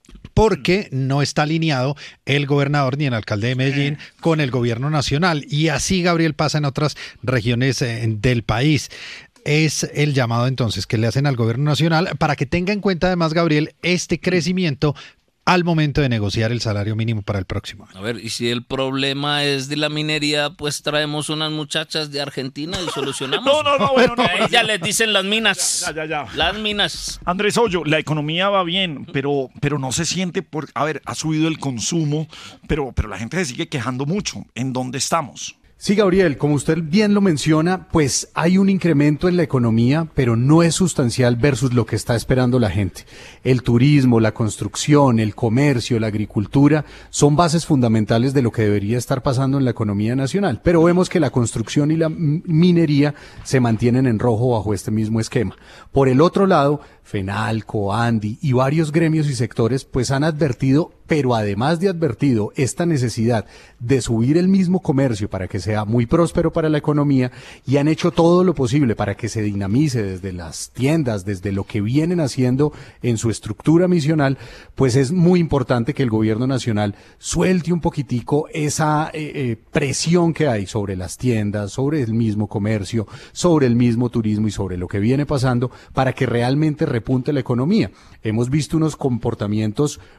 porque no está alineado el gobernador ni el alcalde de Medellín con el gobierno nacional. Y así, Gabriel, pasa en otras regiones eh, del país. Es el llamado entonces que le hacen al gobierno nacional para que tenga en cuenta además, Gabriel, este crecimiento al momento de negociar el salario mínimo para el próximo año. A ver, y si el problema es de la minería, pues traemos unas muchachas de Argentina y solucionamos. No, no, no, bueno, no. A ella les dicen las minas. Ya, ya, ya. Las minas. Andrés Hoyo, la economía va bien, pero, pero no se siente por... A ver, ha subido el consumo, pero, pero la gente se sigue quejando mucho. ¿En dónde estamos? Sí, Gabriel, como usted bien lo menciona, pues hay un incremento en la economía, pero no es sustancial versus lo que está esperando la gente. El turismo, la construcción, el comercio, la agricultura son bases fundamentales de lo que debería estar pasando en la economía nacional, pero vemos que la construcción y la minería se mantienen en rojo bajo este mismo esquema. Por el otro lado, FENALCO, ANDI y varios gremios y sectores pues han advertido, pero además de advertido esta necesidad de subir el mismo comercio para que sea muy próspero para la economía y han hecho todo lo posible para que se dinamice desde las tiendas, desde lo que vienen haciendo en su estructura misional, pues es muy importante que el gobierno nacional suelte un poquitico esa eh, eh, presión que hay sobre las tiendas, sobre el mismo comercio, sobre el mismo turismo y sobre lo que viene pasando para que realmente repunte la economía. Hemos visto unos comportamientos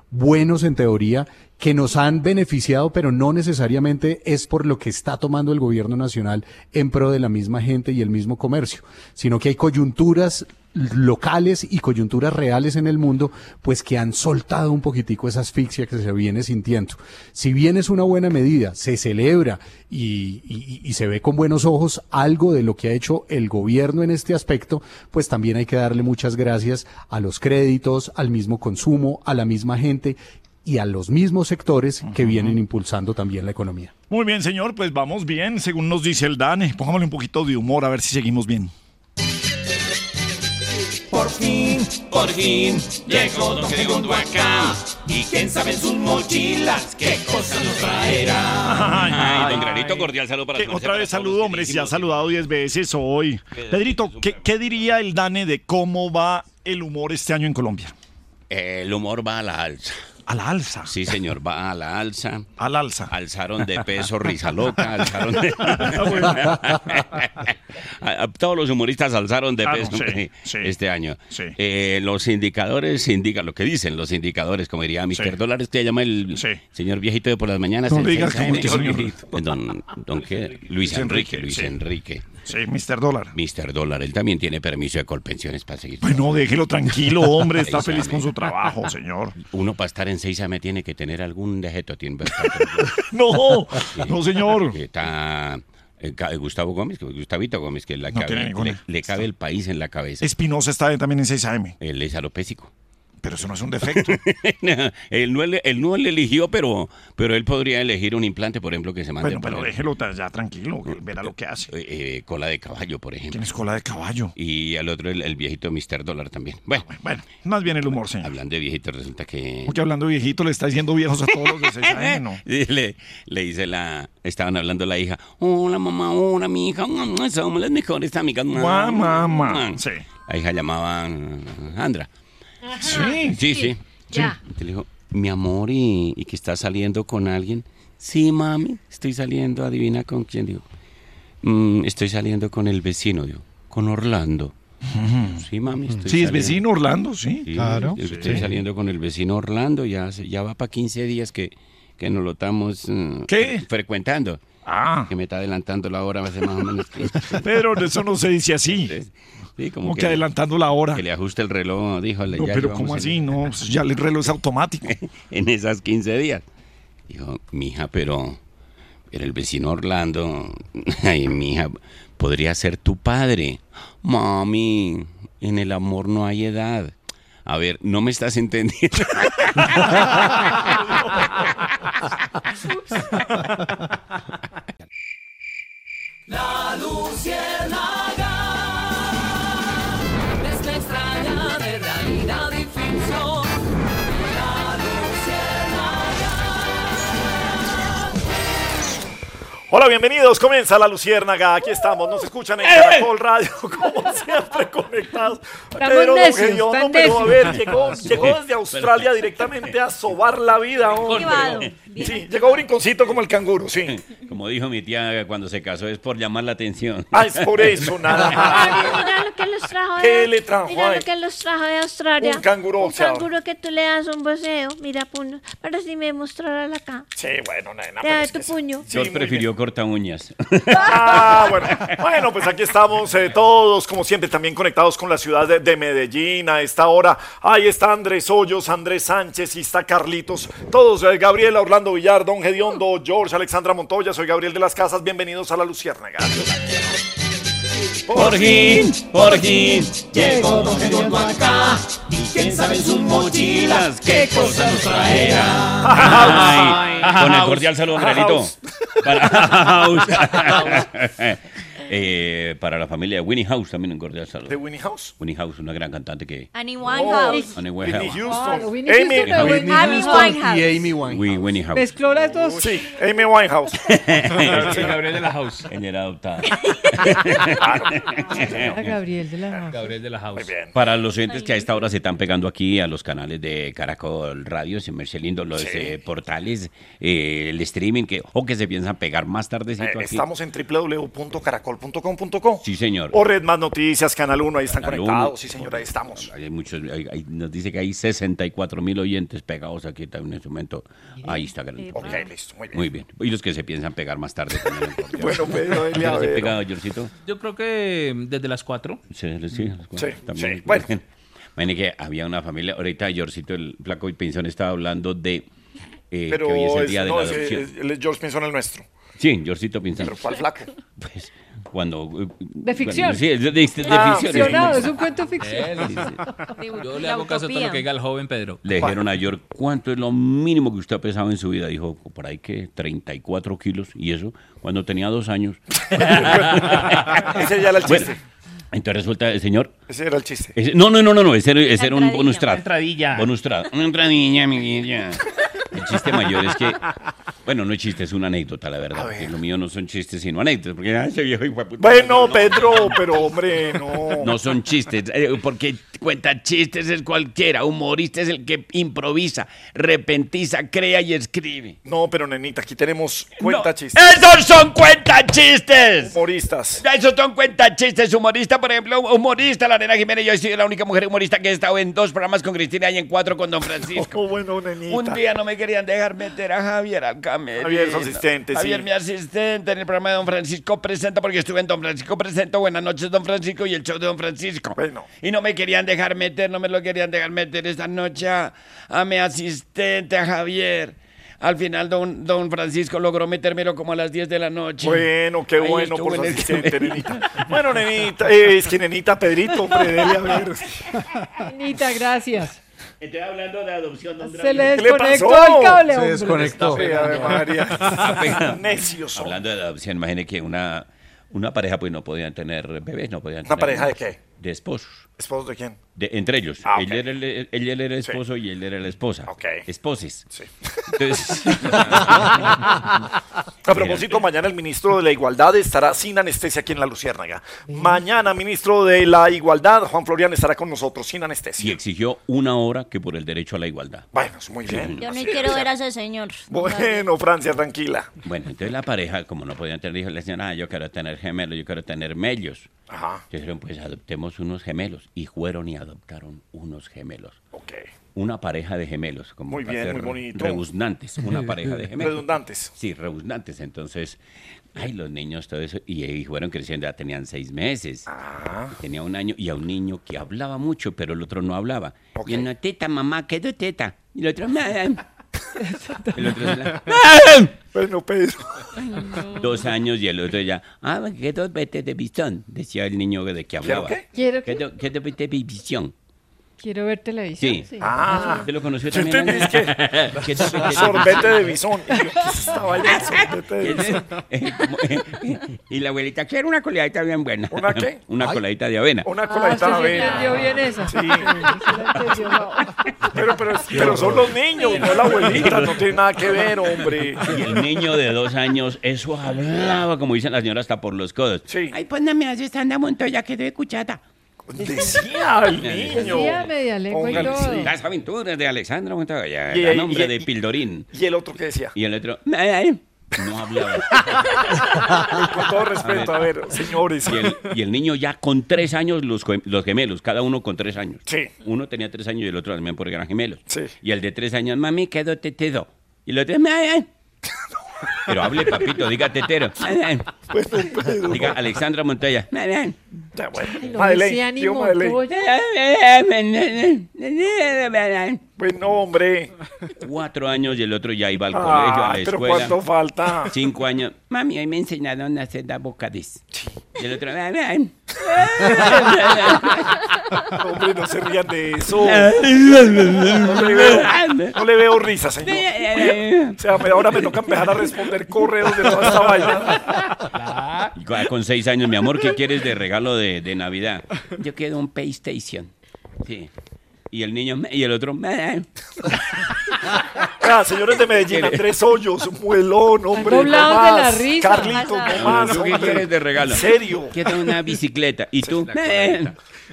buenos en teoría, que nos han beneficiado, pero no necesariamente es por lo que está tomando el gobierno nacional en pro de la misma gente y el mismo comercio, sino que hay coyunturas locales y coyunturas reales en el mundo, pues que han soltado un poquitico esa asfixia que se viene sintiendo. Si bien es una buena medida, se celebra y, y, y se ve con buenos ojos algo de lo que ha hecho el gobierno en este aspecto, pues también hay que darle muchas gracias a los créditos, al mismo consumo, a la misma gente y a los mismos sectores que vienen impulsando también la economía. Muy bien, señor, pues vamos bien, según nos dice el DANE. Pongámosle un poquito de humor a ver si seguimos bien. Por fin, por fin, llegó Don Gediondo acá. Y quién sabe en sus mochilas qué cosas nos traerá. Ay, Ay, don Granito, cordial saludo para Que su otra vez saludo, hombre, si ha saludado diez veces hoy. Pedrito, ¿qué, ¿qué diría el DANE de cómo va el humor este año en Colombia? El humor va a la alza. ¿A la alza? Sí, señor, va a la alza. ¿A la alza? Alzaron de peso Risa Loca, alzaron de... Todos los humoristas alzaron de Ah, peso no, sí, sí. este año. Sí. Eh, los indicadores indican lo que dicen los indicadores, como diría mister Sí. Dólar, usted llama el señor viejito de por las mañanas. No el digas seis como A M. que señor viejito. Don, don qué? Luis Luis Enrique, Enrique, Luis sí. Enrique. Sí, mister Dólar. mister Dólar, él también tiene permiso de Colpensiones para seguir. Bueno, déjelo tranquilo, hombre, está seis A M. feliz con su trabajo, señor. Uno para estar en seis A M tiene que tener algún dejeto. Tiene No, no, señor. Está eh, Ca- Gustavo Gómez, que- Gustavito Gómez, que la No cabe- tiene le, ninguna. le cabe el país en la cabeza. Espinosa está también en seis A M. Él es alopésico. Pero eso no es un defecto. No, él, no, ele- él no le eligió, pero, pero él podría elegir un implante, por ejemplo, que se mande Bueno, pero por el- déjelo ta- ya tranquilo, que él verá lo que hace. eh, eh, cola de caballo, por ejemplo. Tienes cola de caballo. Y al otro, el, el viejito mister Dólar también. Bueno, Bueno, más bien el humor, señor. hablando de viejitos, resulta que... Porque hablando de viejito, le está diciendo viejos a todos los de seis A M, ¿no? Y le, le dice la... Estaban hablando la hija. Hola, mamá, hola, mi hija. mm, Somos las mejores amigas. Guau, mamá. Sí. La hija llamaba mm, Andra. Sí. Sí, sí. Ya. Te le dijo, mi amor, ¿y, y que estás saliendo con alguien? Sí, mami, estoy saliendo. Adivina con quién, digo. "Mm, estoy saliendo con el vecino, digo. Con Orlando. Sí, mami, estoy Sí, es saliendo". vecino Orlando, sí. Sí, Claro. Estoy Sí. saliendo con el vecino Orlando, ya, se- ya va para quince días que, que nos lo estamos mm, ¿Qué? fre- frecuentando. Ah. Que me está adelantando la hora hace más o menos. que- Pedro, eso no se dice así. Sí, Como que adelantando la hora. Que le ajuste el reloj, dijo. No, pero ¿cómo así? No, pues ya el reloj es automático. En esas quince días. Dijo, mija, pero, pero el vecino Orlando, ay, mija, podría ser tu padre. Mami, en el amor no hay edad. A ver, no me estás entendiendo. La luciérnaga mezcla extraña de realidad y ficción. La luciérnaga. Hola, bienvenidos. Comienza La Luciérnaga. Aquí estamos. Nos escuchan en Caracol Radio, como siempre, conectados. Estamos Pedro Don necios, Gediondo, están pero a necios. ver, llegó, llegó desde Australia directamente a sobar la vida, hombre. Privado. Sí, llegó brinconcito como el canguro, sí. Como dijo mi tía cuando se casó, es por llamar la atención. Ah, es por eso, nada más. Mira, mira lo que los trajo de, ¿Qué le trajo mira ahí? lo que los trajo de Australia. Un canguro Un boxeador. canguro que tú le das un boxeo. Mira, puño. Pero si me mostrará acá. Sí, bueno, nena. Te da tu puño. George prefirió corta uñas. Ah, bueno. Bueno, pues aquí estamos eh, todos, como siempre, también conectados con la ciudad de, de Medellín a esta hora. Ahí está Andrés Hoyos, Andrés Sánchez y está Carlitos. Todos, eh, Gabriela, Orlando Villar, Don Gediondo, George, Alexandra Montoya. Soy Gabriel de las Casas. Bienvenidos a La Luciérnaga. Por fin, por fin, llegó Don Gediondo acá. Y quién sabe en sus mochilas qué cosas nos traerá. Ay, con el cordial saludo, Granito. Para, eh, para la familia de Winnie House también un cordial saludo. ¿De Winnie House? Winnie House, una gran cantante que... Annie Winehouse. Annie Whitney Winehouse. Houston. Oh, Whitney Amy, Houston, Amy, Whitney Amy Houston. Winehouse. Y Amy Winehouse. Winnie, Winnie House. Mezcló las dos. Sí, Amy Winehouse. Soy Gabriel de la House. Ella era adoptada. Era Gabriel de la House. Gabriel de la House. Muy bien. Para los oyentes que a esta hora se están pegando aquí a los canales de Caracol Radio, se me hace lindo los Sí. eh, portales, eh, el streaming, que, o que se piensan pegar más tardecito Eh, aquí. estamos en w w w punto caracol caracol punto com punto co. Sí, señor. O Red Más Noticias, Canal uno, ahí están Canal conectados. uno. Sí, señor, ahí estamos. Hay muchos, hay- hay- nos dice que hay sesenta y cuatro mil oyentes pegados aquí también en este momento a Instagram. Ok, listo, muy bien. Muy bien. Y los que se piensan pegar más tarde también. Bueno, Pedro, dele a ¿Ya se ver. pegado, Georgito? Yo creo que desde las cuatro. Sí, sí, a las cuatro. Sí, También. sí, bueno. Imagínate que había una familia, ahorita Georgito, el flaco y Pinzón, estaba hablando de eh, Pero que hoy es el es- día de no, la es- adopción. es- él es George Pinzón el nuestro. Sí, Georgito Pinzón. Pero ¿cuál flaco? Pues cuando... eh, De ficción. Sí, es de, de, de Ah, ficción. ficcionado, es un cuento de ficción. Él, sí, sí. Yo le hago caso a todo lo que diga el joven Pedro. Le dijeron a George, ¿cuánto es lo mínimo que usted ha pesado en su vida? Dijo, por ahí que treinta y cuatro kilos. Y eso, cuando tenía dos años. Ese ya era el chiste. Bueno, entonces resulta, el señor... Ese era el chiste. ese- no, no, no, no, no, ese, era- ese era un entradilla. bonus track. Una entradilla. Bonus track. Una entradilla, mi vida. El chiste mayor es que... Bueno, no es chiste, es una anécdota, la verdad. Porque lo mío no son chistes, sino anécdotas. Porque, ay, ese viejo hijo de puta. Bueno, Pedro, pero hombre, no. No son chistes, eh, porque cuenta chistes es cualquiera. Humorista es el que improvisa, repentiza, crea y escribe. No, pero nenita, aquí tenemos cuenta chistes. ¡Esos son cuentachistes! Humoristas. Esos son cuentachistes. Humorista, por ejemplo, humorista, la Nena Jiménez. Yo he sido la única mujer humorista que he estado en dos programas con Cristina y en cuatro con Don Francisco. Oh, bueno, nenita. Un día no me querían dejar meter a Javier al camerino. Javier, su asistente, Javier, sí. mi asistente en el programa de Don Francisco Presenta, porque estuve en Don Francisco Presenta, Buenas noches, Don Francisco, y el show de Don Francisco. Bueno. Y no me querían dejar meter, no me lo querían dejar meter esta noche a, a mi asistente, a Javier. Al final, don, don Francisco logró metérmelo como a las diez de la noche. Bueno, qué Ahí bueno estuvo por su en el asistente, camerino. nenita. Bueno, nenita, eh, es que nenita, Pedrito, hombre, dele a ver. Anita, gracias. Estoy hablando de adopción, don Se le ¿Qué le desconectó pasó? el cable, Se hombre. desconectó. Sí, Ave María. Está pegado. Necios. Hablando de adopción, imagine que una, una pareja pues no podían tener bebés, no podían ¿Una tener pareja de niños. qué? De esposos. ¿Esposo de quién? De, entre ellos. Ah, ok. Ella era el, él era el esposo y él era la esposa. Ok. Esposes. Sí. Entonces, A propósito, mañana el ministro de la Igualdad estará sin anestesia aquí en La Luciérnaga. Mañana, ministro de la Igualdad, Juan Florian, estará con nosotros sin y anestesia. exigió una hora que por el derecho a la igualdad. Bueno, es muy bien. Yo ni quiero ver a ese señor. Bueno, Francia, tranquila. Bueno, entonces la pareja, como no podían tener hijos, le decían, ah, yo quiero tener gemelos, yo quiero tener mellos. Ajá. Entonces dijeron, pues adoptemos unos gemelos. Y fueron y adoptaron unos gemelos. Ok. Una pareja de gemelos. Como Muy para bien, ser muy bonito. Rebuznantes, una pareja de gemelos. Redundantes. Sí, rebuznantes. Entonces, ay, los niños, todo eso. Y, y fueron creciendo, ya tenían seis meses. Ah. Tenía un año y a un niño que hablaba mucho, pero el otro no hablaba. Ok. Y uno, teta, mamá, quedó teta. Y el otro, "Mamá". El otro, Bueno, Pedro. dos años y el otro ya, ah, quedó vete de visión, decía el niño de que hablaba. qué? ¿Quiero qué? Quedó, quedó vete de visión. Quiero ver televisión. Sí. Ah. ¿Usted lo conoció Yo también? entendí que Quedó vete de sorbete de bisón. Y yo, ¿qué es esta vaina de sorbete de bisón? Y la abuelita, quiero una coladita bien buena. ¿Una qué? Una Ay. coladita de avena. Una Ah, coladita usted de sí avena. entendió bien esa. Sí. Sí, la entendió, no. Pero, pero, pero son los niños, no la abuelita, no tiene nada que ver, hombre. Y el niño de dos años, eso hablaba, como dicen las señoras, hasta por los codos. Sí. Ay, pues no me haces anda Montoya, que de cuchata. Decía el niño. Decía media lengua y Póngale, todo. sí. Las aventuras de Alexandra Montoya, Y- el y- nombre y- de Pildorín. ¿Y el otro qué decía? Y el otro, "Ay", no hablaba. Con todo respeto, a ver, señores. Y el, y el niño ya con tres años, los, gem- los gemelos, cada uno con tres años. Sí. Uno tenía tres años y el otro también porque eran gemelos. Sí. Y el de tres años, mami, quedó tetedo. Y el otro, "Ay, ay". Pero hable, papito, diga tetero. Ay, ay. Bueno, Pedro. Diga Alexandra Montoya. Ay, ay. Ya, bueno. Ay, no Madeleine, decía ni digo Madeleine. Montoya. Bueno, hombre. Cuatro años y el otro ya iba al colegio, a la Ay, pero escuela. ¿cuánto falta? Cinco años. Mami, hoy me enseñaron a hacer la bocadis. Y el otro, "Ay, ay". Hombre, no se rían de eso. No le veo, no le veo risa, señor. O sea, me- ahora me toca empezar a responder correos de toda esta vaina. Y con- Con seis años, mi amor, ¿qué quieres de regalo de, de Navidad? Yo quiero un PlayStation. Sí. Y el niño, y el otro, Ah, señores de Medellín, Andrés Hoyos, Muelón, hombre, no Poblados más. de la risa. Carlitos, no No, más, ¿tú qué hombre. quieres de regalo? ¿En serio? Quiero una bicicleta. ¿Y tú? Pero,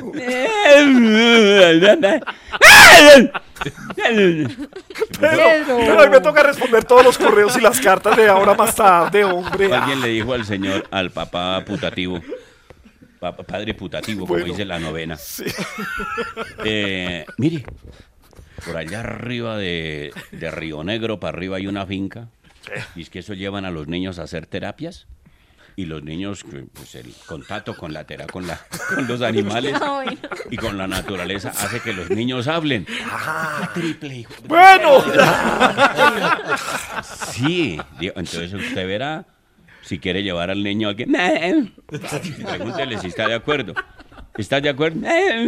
pero a mí me toca responder todos los correos y las cartas de ahora más tarde, hombre. Alguien le dijo al señor, al papá putativo, pa- padre putativo, como Bueno, dice la novena. sí. Eh, mire, por allá arriba de, de Río Negro, para arriba hay una finca. Y es que eso llevan a los niños a hacer terapias. Y los niños, pues el contacto con la tera, con, la, con los animales Ay, no. y con la naturaleza hace que los niños hablen. Ah, triple, hijo. bueno. Sí, digo, entonces usted verá si quiere llevar al niño a alguien. Pregúntele si está de acuerdo. ¿Estás de acuerdo?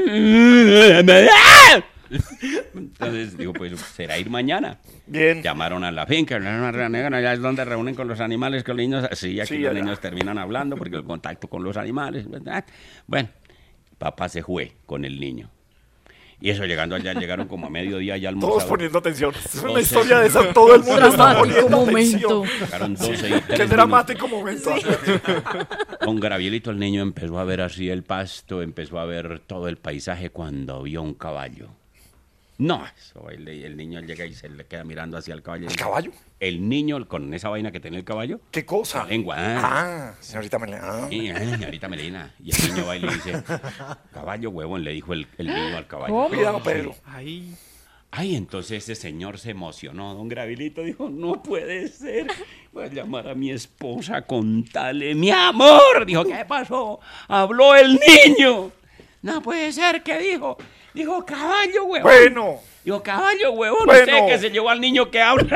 Entonces digo, pues será ir mañana. Bien. Llamaron a la finca, allá es donde reúnen con los animales, con los niños. Sí, aquí Sí, los allá. niños terminan hablando porque el contacto con los animales. ¿Verdad? Bueno, papá se fue con el niño. Y eso, llegando allá, llegaron como a mediodía ya Todos almorzaron. poniendo atención. Es una doce. historia de esa, todo el mundo está Dramático poniendo momento. atención. Llegaron doce y Qué tres dramático momento. Con Gabrielito el niño empezó a ver así el pasto, empezó a ver todo el paisaje cuando vio un caballo. No, eso, el, el niño llega y se le queda mirando hacia el caballo. ¿El caballo? El niño con esa vaina que tiene el caballo. ¿Qué cosa? La lengua. Ah, señorita Melena. Ah. Sí, ay, señorita Melina. Y el niño va y le dice, caballo huevón, le dijo el, el niño al caballo. ¿Cómo? Cuidado, Pedro. Ay. Ay, entonces ese señor se emocionó. Don Gabrielito dijo, no puede ser. Voy a llamar a mi esposa, contarle, mi amor. Dijo, ¿qué pasó? Habló el niño. No puede ser, ¿qué dijo? Dijo, caballo huevón. Bueno. Dijo, caballo huevón, Bueno. usted que se llevó al niño que habla.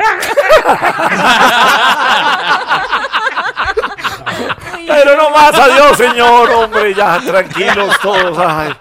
Pero no más, adiós, señor, hombre, ya, tranquilos todos. Ay,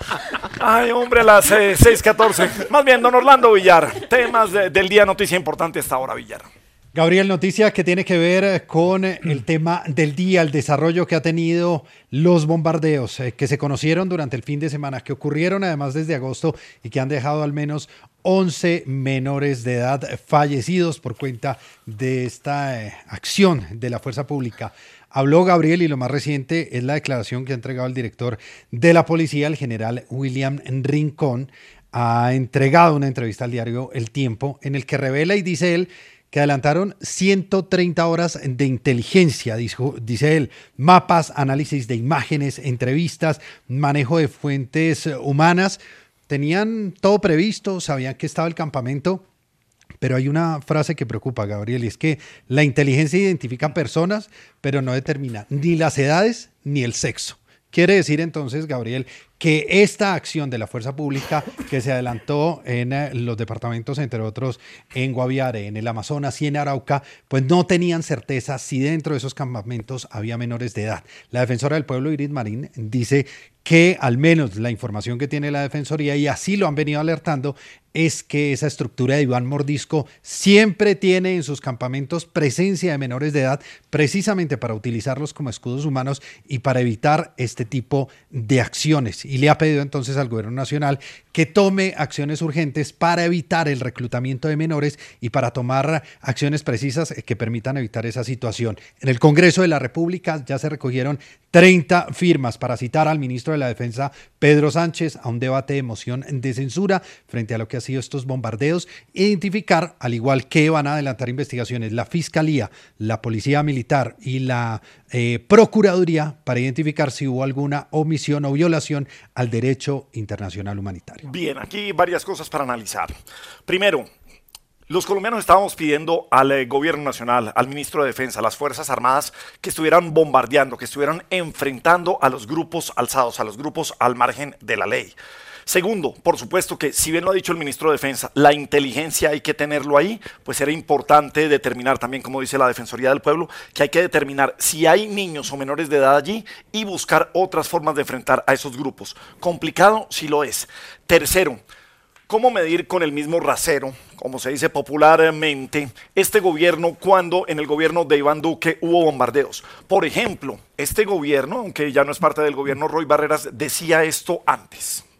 ay hombre, a las eh, seis catorce. Más bien, don Orlando Villar, temas de- del día, noticia importante hasta ahora, Villar. Gabriel, noticia que tiene que ver con el tema del día, el desarrollo que ha tenido los bombardeos eh, que se conocieron durante el fin de semana, que ocurrieron además desde agosto y que han dejado al menos once menores de edad fallecidos por cuenta de esta eh, acción de la fuerza pública. Habló Gabriel y lo más reciente es la declaración que ha entregado el director de la policía, el general William Rincón. Ha entregado una entrevista al diario El Tiempo en el que revela y dice él que adelantaron ciento treinta horas de inteligencia, dijo, dice él, mapas, análisis de imágenes, entrevistas, manejo de fuentes humanas. Tenían todo previsto, sabían que estaba el campamento, pero hay una frase que preocupa, Gabriel, y es que la inteligencia identifica personas, pero no determina ni las edades ni el sexo. Quiere decir entonces, Gabriel, que esta acción de la fuerza pública que se adelantó en eh, los departamentos, entre otros en Guaviare, en el Amazonas y en Arauca, pues no tenían certeza si dentro de esos campamentos había menores de edad. La defensora del pueblo, Iris Marín, dice que al menos la información que tiene la Defensoría, y así lo han venido alertando, es que esa estructura de Iván Mordisco siempre tiene en sus campamentos presencia de menores de edad, precisamente para utilizarlos como escudos humanos y para evitar este tipo de acciones. Y le ha pedido entonces al gobierno nacional que tome acciones urgentes para evitar el reclutamiento de menores y para tomar acciones precisas que permitan evitar esa situación. En el Congreso de la República ya se recogieron treinta firmas para citar al ministro de la Defensa, Pedro Sánchez, a un debate de moción de censura frente a lo que han sido estos bombardeos, identificar, al igual que van a adelantar investigaciones, la Fiscalía, la Policía Militar y la eh, Procuraduría para identificar si hubo alguna omisión o violación al derecho internacional humanitario. Bien, aquí varias cosas para analizar. Primero, los colombianos estábamos pidiendo al eh, gobierno nacional, al ministro de Defensa, a las Fuerzas Armadas, que estuvieran bombardeando, que estuvieran enfrentando a los grupos alzados, a los grupos al margen de la ley. Segundo, por supuesto que, si bien lo ha dicho el ministro de Defensa, la inteligencia hay que tenerlo ahí, pues era importante determinar también, como dice la Defensoría del Pueblo, que hay que determinar si hay niños o menores de edad allí y buscar otras formas de enfrentar a esos grupos. Complicado sí lo es. Tercero, ¿cómo medir con el mismo rasero, como se dice popularmente, este gobierno cuando en el gobierno de Iván Duque hubo bombardeos? Por ejemplo, este gobierno, aunque ya no es parte del gobierno, Roy Barreras decía esto antes.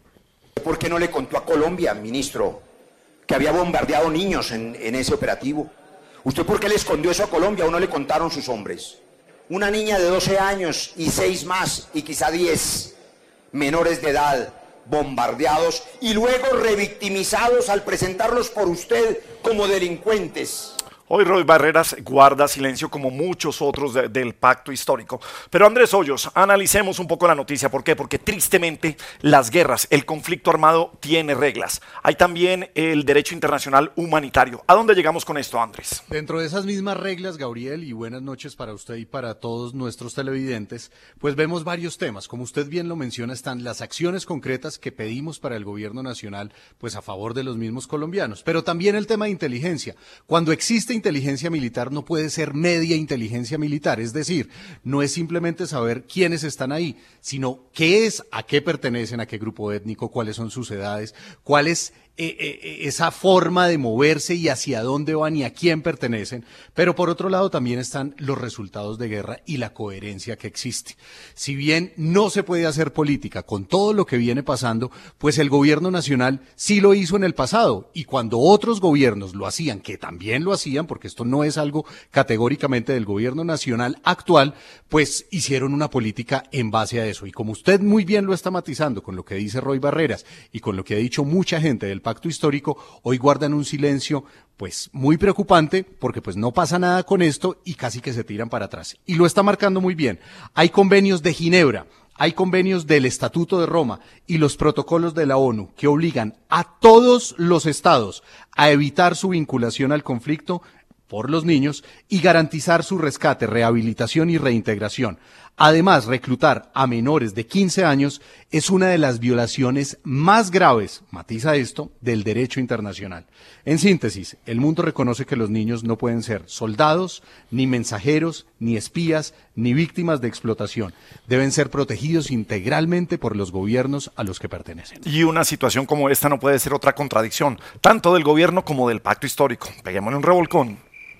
¿Por qué no le contó a Colombia, ministro, que había bombardeado niños en, en ese operativo? ¿Usted por qué le escondió eso a Colombia o no le contaron sus hombres? Una niña de doce años y seis más, y quizá diez menores de edad, bombardeados y luego revictimizados al presentarlos por usted como delincuentes. Hoy Roy Barreras guarda silencio como muchos otros de, del pacto histórico. Pero Andrés Hoyos, analicemos un poco la noticia. ¿Por qué? Porque tristemente las guerras, el conflicto armado tiene reglas. Hay también el derecho internacional humanitario. ¿A dónde llegamos con esto, Andrés? Dentro de esas mismas reglas, Gabriel, y buenas noches para usted y para todos nuestros televidentes, pues vemos varios temas. Como usted bien lo menciona, están las acciones concretas que pedimos para el gobierno nacional, pues a favor de los mismos colombianos. Pero también el tema de inteligencia. Cuando existe inteligencia militar no puede ser media inteligencia militar, es decir, no es simplemente saber quiénes están ahí, sino qué es, a qué pertenecen, a qué grupo étnico, cuáles son sus edades, cuál es eh, eh, esa forma de moverse y hacia dónde van y a quién pertenecen. Pero por otro lado también están los resultados de guerra y la coherencia que existe. Si bien no se puede hacer política con todo lo que viene pasando, pues el gobierno nacional sí lo hizo en el pasado, y cuando otros gobiernos lo hacían, que también lo hacían, porque esto no es algo categóricamente del gobierno nacional actual, pues hicieron una política en base a eso. Y como usted muy bien lo está matizando con lo que dice Roy Barreras y con lo que ha dicho mucha gente del pacto histórico, hoy guardan un silencio pues muy preocupante, porque pues no pasa nada con esto y casi que se tiran para atrás. Y lo está marcando muy bien. Hay convenios de Ginebra, hay convenios del Estatuto de Roma y los protocolos de la ONU que obligan a todos los estados a evitar su vinculación al conflicto por los niños y garantizar su rescate, rehabilitación y reintegración. Además, reclutar a menores de quince años es una de las violaciones más graves, matiza esto, del derecho internacional. En síntesis, el mundo reconoce que los niños no pueden ser soldados, ni mensajeros, ni espías, ni víctimas de explotación. Deben ser protegidos integralmente por los gobiernos a los que pertenecen. Y una situación como esta no puede ser otra contradicción, tanto del gobierno como del pacto histórico. Peguémosle un revolcón.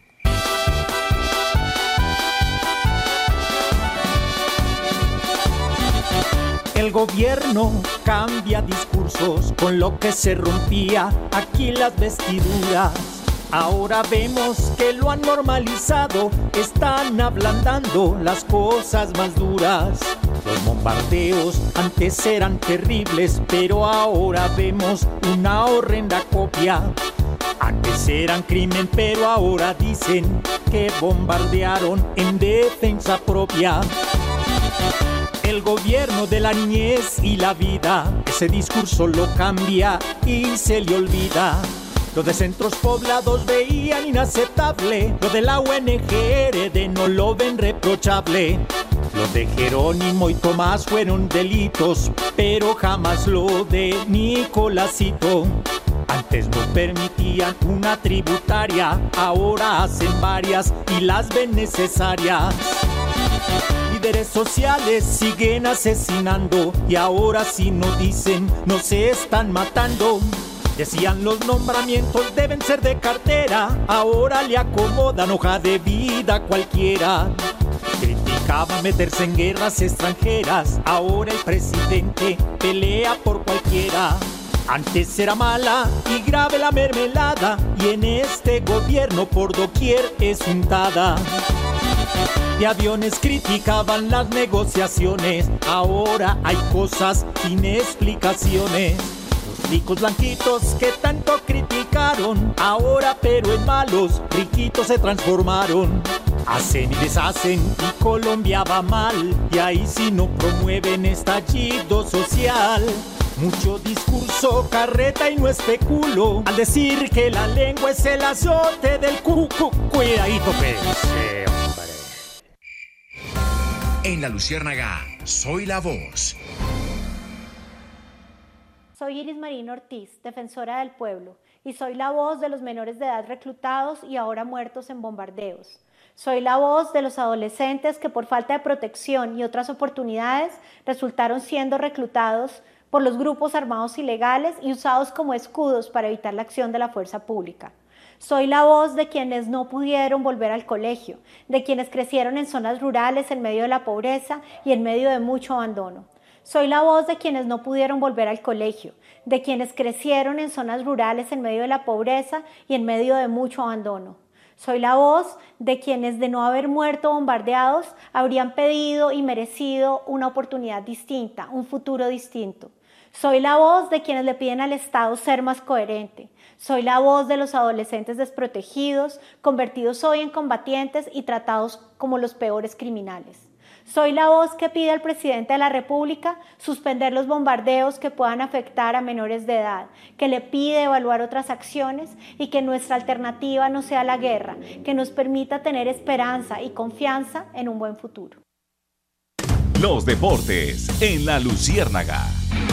El gobierno cambia discursos con lo que se rompía aquí las vestiduras. Ahora vemos que lo han normalizado, están ablandando las cosas más duras. Los bombardeos antes eran terribles, pero ahora vemos una horrenda copia. Antes eran crimen, pero ahora dicen que bombardearon en defensa propia. El gobierno de la niñez y la vida, ese discurso lo cambia y se le olvida. Los de centros poblados veían inaceptable, lo de la U N G R D no lo ven reprochable. Los de Jerónimo y Tomás fueron delitos, pero jamás lo de Nicolásito. Antes no permitían una tributaria, ahora hacen varias y las ven necesarias. Líderes sociales siguen asesinando y ahora si no dicen, no se están matando. Decían los nombramientos deben ser de cartera, ahora le acomodan hoja de vida a cualquiera. Criticaban meterse en guerras extranjeras, ahora el presidente pelea por cualquiera. Antes era mala y grave la mermelada, y en este gobierno por doquier es untada. De aviones criticaban las negociaciones, ahora hay cosas sin explicaciones. Los ricos blanquitos que tanto criticaron, ahora pero en malos, riquitos se transformaron. Hacen y deshacen y Colombia va mal, y ahí si no promueven estallido social. Mucho discurso, carreta y no especulo al decir que la lengua es el azote del cucu. Cuidadito, pues, eh, hombre. En La Luciérnaga, soy la voz. Soy Iris Marina Ortiz, defensora del pueblo, y soy la voz de los menores de edad reclutados y ahora muertos en bombardeos. Soy la voz de los adolescentes que por falta de protección y otras oportunidades resultaron siendo reclutados por los grupos armados ilegales y usados como escudos para evitar la acción de la fuerza pública. Soy la voz de quienes no pudieron volver al colegio, de quienes crecieron en zonas rurales en medio de la pobreza y en medio de mucho abandono. Soy la voz de quienes no pudieron volver al colegio, de quienes crecieron en zonas rurales en medio de la pobreza y en medio de mucho abandono. Soy la voz de quienes, de no haber muerto bombardeados, habrían pedido y merecido una oportunidad distinta, un futuro distinto. Soy la voz de quienes le piden al Estado ser más coherente. Soy la voz de los adolescentes desprotegidos, convertidos hoy en combatientes y tratados como los peores criminales. Soy la voz que pide al presidente de la República suspender los bombardeos que puedan afectar a menores de edad, que le pide evaluar otras acciones y que nuestra alternativa no sea la guerra, que nos permita tener esperanza y confianza en un buen futuro. Los deportes en La Luciérnaga.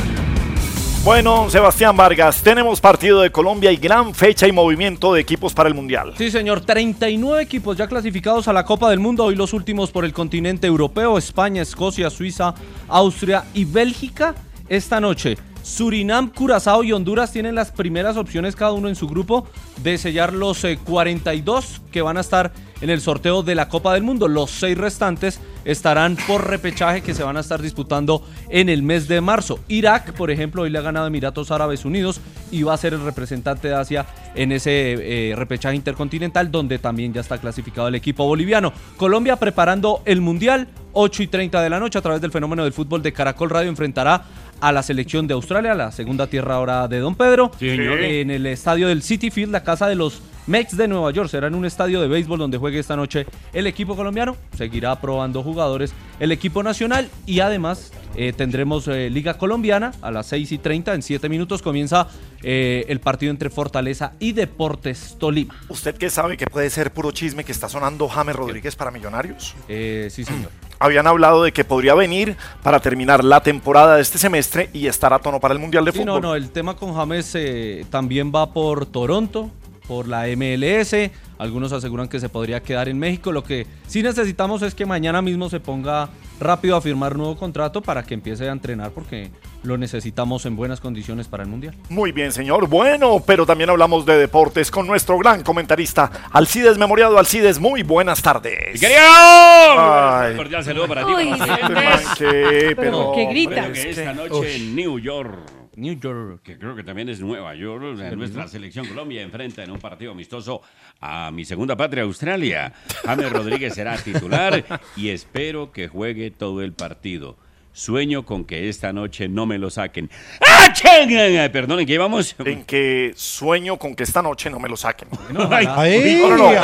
Bueno, Sebastián Vargas, tenemos partido de Colombia y gran fecha y movimiento de equipos para el Mundial. Sí, señor, treinta y nueve equipos ya clasificados a la Copa del Mundo, hoy los últimos por el continente europeo, España, Escocia, Suiza, Austria y Bélgica. Esta noche, Surinam, Curazao y Honduras tienen las primeras opciones cada uno en su grupo de sellar los eh, cuarenta y dos que van a estar en el sorteo de la Copa del Mundo. Los seis restantes estarán por repechaje que se van a estar disputando en el mes de marzo. Irak, por ejemplo, hoy le ha ganado a Emiratos Árabes Unidos y va a ser el representante de Asia en ese eh, repechaje intercontinental, donde también ya está clasificado el equipo boliviano. Colombia preparando el Mundial, ocho y treinta de la noche a través del Fenómeno del Fútbol de Caracol Radio enfrentará a la selección de Australia, la segunda tierra ahora de Don Pedro, sí, señor. En el estadio del Citi Field, la casa de los Mets de Nueva York. Será en un estadio de béisbol donde juegue esta noche el equipo colombiano. Seguirá probando jugadores el equipo nacional y además eh, tendremos eh, Liga Colombiana a las seis y treinta. En siete minutos comienza eh, el partido entre Fortaleza y Deportes Tolima. ¿Usted qué sabe que puede ser puro chisme que está sonando James Rodríguez para Millonarios? Eh, sí, señor. Habían hablado de que podría venir para terminar la temporada de este semestre y estar a tono para el Mundial de sí, Fútbol. No, no, el tema con James eh, también va por Toronto, por la M L S. Algunos aseguran que se podría quedar en México. Lo que sí necesitamos es que mañana mismo se ponga rápido a firmar nuevo contrato para que empiece a entrenar, porque lo necesitamos en buenas condiciones para el Mundial. Muy bien, señor. Bueno, pero también hablamos de deportes con nuestro gran comentarista Alcides Memoriado. Alcides, muy buenas tardes. ¡Querido! Un cordial saludo para ti. Uy, para sí, ustedes. ¿Qué? Pero, ¿Qué grita? Bueno, que esta noche Uy. en New York, New York, que creo que también es Nueva York, o sea, nuestra selección Colombia enfrenta en un partido amistoso a mi segunda patria, Australia. James Rodríguez será titular y espero que juegue todo el partido. Sueño con que esta noche no me lo saquen. ¡Ah, che! Perdonen, ¿qué íbamos? En que sueño con que esta noche no me lo saquen. No, Ay, ay, no, no, no.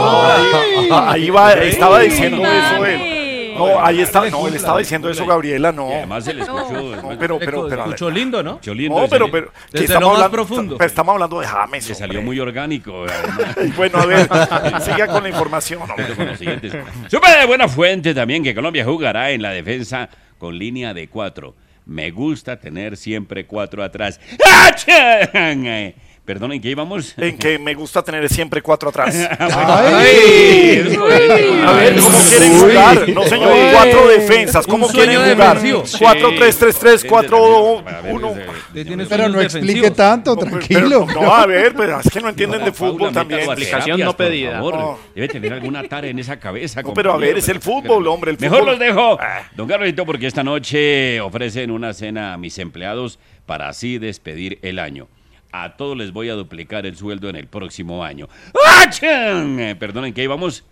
ay, Ah, ahí va, estaba ay, diciendo ay, eso él. No, ahí está, no, él estaba diciendo eso, Gabriela, no. Y además se le escuchó. No, pero, pero, pero. escuchó lindo, ¿no? Escuchó lindo, No, le pero, salió- pero. que Desde estamos lo más hablando- profundo. Pero estamos hablando de James. Le salió hombre. muy orgánico. además. Bueno, a ver, siga con la información. hombre. Con los siguientes. Supe de buena fuente también que Colombia jugará en la defensa con línea de cuatro. Me gusta tener siempre cuatro atrás. ¡Achán! Perdón, ¿en qué íbamos? En que me gusta tener siempre cuatro atrás. Ay. A ver, ¿cómo quieren jugar? No, señor, Uy. cuatro defensas. ¿Cómo Un sueño quieren jugar? defensivo. cuatro tres tres tres, cuatro también. uno. Pero no explique tanto, tranquilo. No, a ver, pero es que no entienden de fútbol Paula, también. meta Explicación terapias, no por pedida. favor. No. Debe tener alguna tarea en esa cabeza. No, pero a compañero. ver, es el fútbol, hombre, el Mejor fútbol. los dejo, don Carlito, porque esta noche ofrecen una cena a mis empleados para así despedir el año. A todos les voy a duplicar el sueldo en el próximo año. ¡Achán! Eh, Perdonen, ¿qué íbamos?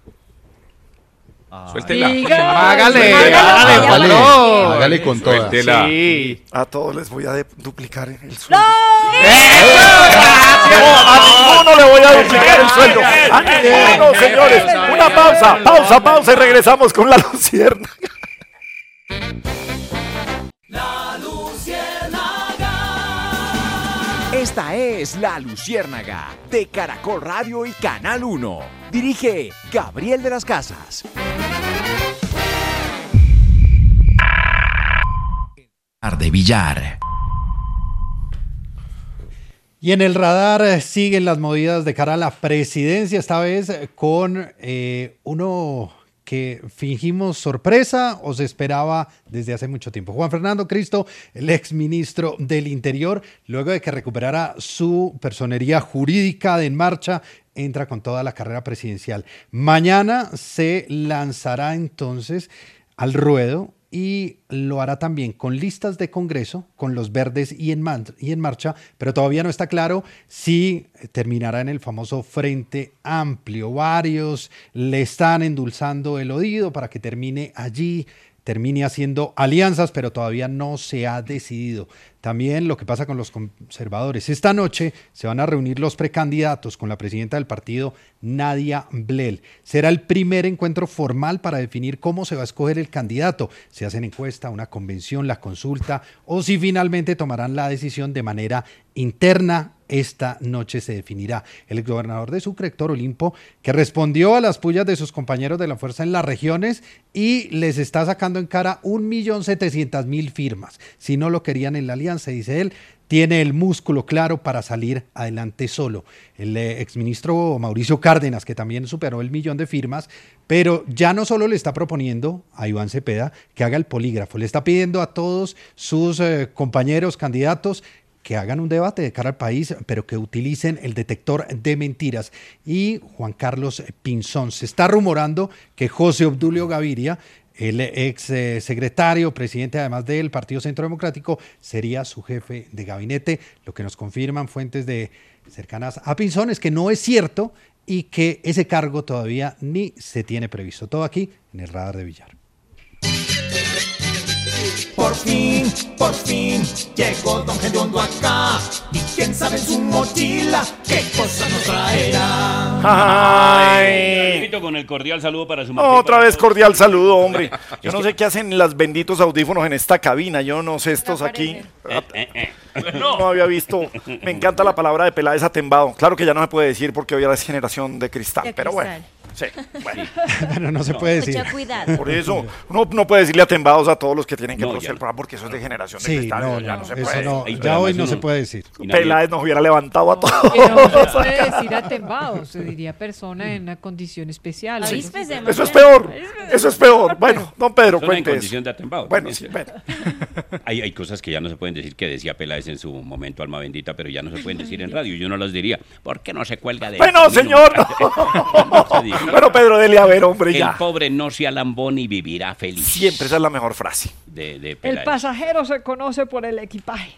Suéltela. Diga. Hágale, Hágale, hágale, hágale, patrón. hágale con toda. Suéltela. Sí. A todos les voy a de- duplicar el sueldo. ¡No! No, a ninguno le voy a duplicar el sueldo. A ninguno, señores. Una pausa, pausa, pausa y regresamos con la Lucierna. Esta es La Luciérnaga de Caracol Radio y Canal uno. Dirige Gabriel de las Casas. De Villar. Y en el radar eh, siguen las movidas de cara a la presidencia, esta vez eh, con eh, uno que fingimos sorpresa o se esperaba desde hace mucho tiempo. Juan Fernando Cristo, el exministro del Interior, luego de que recuperara su personería jurídica de En Marcha, entra con toda la carrera presidencial. Mañana se lanzará entonces al ruedo y lo hará también con listas de Congreso, con los verdes y en, man- y en marcha, pero todavía no está claro si terminará en el famoso Frente Amplio. Varios le están endulzando el oído para que termine allí, termine haciendo alianzas, pero todavía no se ha decidido. También lo que pasa con los conservadores. Esta noche se van a reunir los precandidatos con la presidenta del partido, Nadia Blel. Será el primer encuentro formal para definir cómo se va a escoger el candidato. Se hacen encuesta, una convención, la consulta, o si finalmente tomarán la decisión de manera interna. Esta noche se definirá. El exgobernador de Sucre, Héctor Olimpo, que respondió a las pullas de sus compañeros de la fuerza en las regiones y les está sacando en cara un millón setecientas mil firmas. Si no lo querían en la alianza, dice él, tiene el músculo claro para salir adelante solo. El eh, exministro Mauricio Cárdenas, que también superó el millón de firmas, pero ya no solo le está proponiendo a Iván Cepeda que haga el polígrafo, le está pidiendo a todos sus eh, compañeros candidatos que hagan un debate de cara al país, pero que utilicen el detector de mentiras. Y Juan Carlos Pinzón, se está rumorando que José Obdulio Gaviria, el ex eh, secretario, presidente además del Partido Centro Democrático, sería su jefe de gabinete. Lo que nos confirman fuentes de cercanas a Pinzón es que no es cierto y que ese cargo todavía ni se tiene previsto. Todo aquí en el Radar de Villar. Por fin, por fin, llegó Don Gediondo acá. Y quién sabe en su mochila qué cosa nos traerá. Ay. Con el cordial saludo para su Martín. Otra vez cordial saludo, hombre. Yo no sé qué hacen los benditos audífonos en esta cabina. Yo no sé estos aquí. Eh, eh, eh. No había visto. Me encanta la palabra de Peláez atembado. Claro que ya no se puede decir porque hoy ahora es generación de cristal. De pero cristal. bueno. Sí, bueno. Pero no se puede decir. Mucha cuidado. Por eso, uno no puede decirle atembados a todos los que tienen que No, producir ya. el programa porque eso es de generación de Sí, cristal. no, ya no, no se eso puede. no, Ay, ya pero hoy además no se uno- puede decir. Y nadie- Peláez nos hubiera levantado a todos. Que no se puede decir atembado, se diría persona en una condición especial. Avíspese, Eso es peor. Eso es peor. Bueno, don Pedro, Son en cuente eso. condición de atembado. Bueno, también. sí, bueno. Hay, hay cosas que ya no se pueden decir, que decía Peláez en su momento, alma bendita, pero ya no se pueden decir en radio. Yo no las diría. ¿Por qué no se cuelga de Bueno, eso? señor. No se diga. Bueno, Pedro, dele a ver, hombre, El ya. pobre no se alambón y vivirá feliz. Siempre esa es la mejor frase. De, de El Peláez. pasajero se conoce por el equipaje.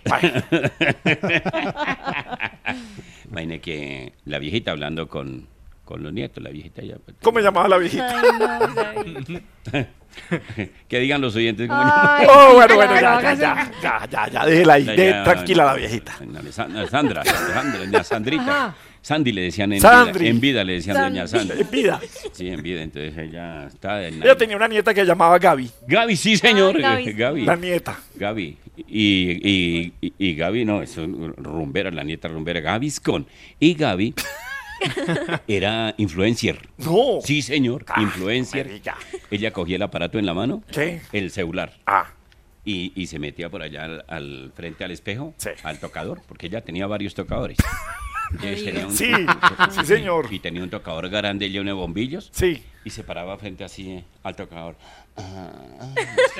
Imagine que la viejita hablando con, con los nietos, la viejita ya. ¿Cómo se llamaba la viejita? Ay, no, David. Que digan los oyentes cómo Ay, Oh, bueno, bueno, pero ya, ya, hágase- ya, ya, ya, ya, déjela ahí, Ya, de- ya, tranquila ya. la viejita. Alessandra, Sandra, Alejandra, doña Sandrita. Ajá. Sandy le decían en Sandri. vida, en vida le decían doña Sandy. En vida. Sí, en vida, entonces ella está en la- Ella tenía una nieta que se llamaba Gaby, Gaby, sí señor, Ay, Gaby. Gaby. la nieta. Gaby. Y, y, y, y Gaby, no, es un- rumbera, la nieta rumbera, Gaviscon. Y Gaby era influencer. No. Sí, señor, Ah, influencer. me diga. Ella cogía el aparato en la mano, ¿Qué? el celular, Ah, y, y se metía por allá al, al frente al espejo, Sí. al tocador, porque ella tenía varios tocadores. Entonces tenía un- Sí, sí, señor. Y tenía un tocador grande lleno de bombillos. sí. Y se paraba frente así eh, al tocador. Ah,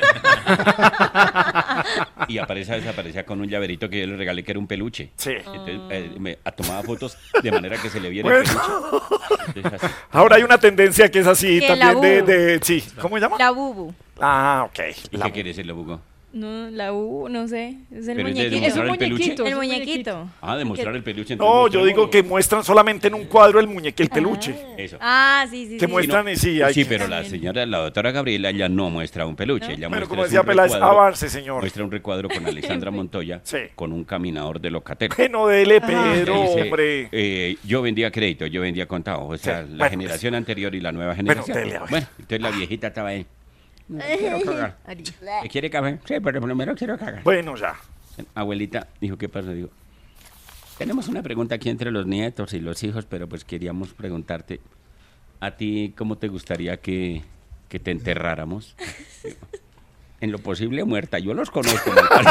ah. Y aparecía, desaparecía con un llaverito que yo le regalé que era un peluche. Sí. Entonces eh, me a- tomaba fotos de manera que se le viera Bueno. el peluche. Entonces, así. Ahora hay una tendencia que es así Que también la de, bubu. de... Sí, ¿cómo se llama? La bubu. Ah, ok. ¿Y La- qué quiere decir, Lobugo? No, la U, no sé. Es el Pero es de muñequito. demostrar el peluche. muñequito, El es un muñequito. Ah, demostrar el peluche. No, entonces yo digo mostrémoslo. que muestran solamente en un cuadro el muñeque, el peluche. Eso. Ah, sí, sí, Que sí. muestran y sí, hay Sí, que- pero la señora, la doctora Gabriela, ella no muestra un peluche. Ella Bueno, muestra como es decía un Peláez, recuadro- avance, señor. Muestra un recuadro con Alexandra Montoya, Sí. con un caminador de locatero. Bueno, dele, Pedro, Dice, hombre. eh, yo vendía crédito, yo vendía contado. O sea, Sí, la bueno, generación anterior y la nueva Bueno, generación. dele, a ver. Bueno, entonces la viejita estaba ahí. No, quiero cagar. ¿Me quiere café? Sí, pero primero quiero cagar. Bueno, ya. Abuelita dijo, ¿qué pasa? Digo, tenemos una pregunta aquí entre los nietos y los hijos, pero pues queríamos preguntarte, ¿a ti cómo te gustaría que, que te enterráramos? Digo, en lo posible muerta, yo los conozco.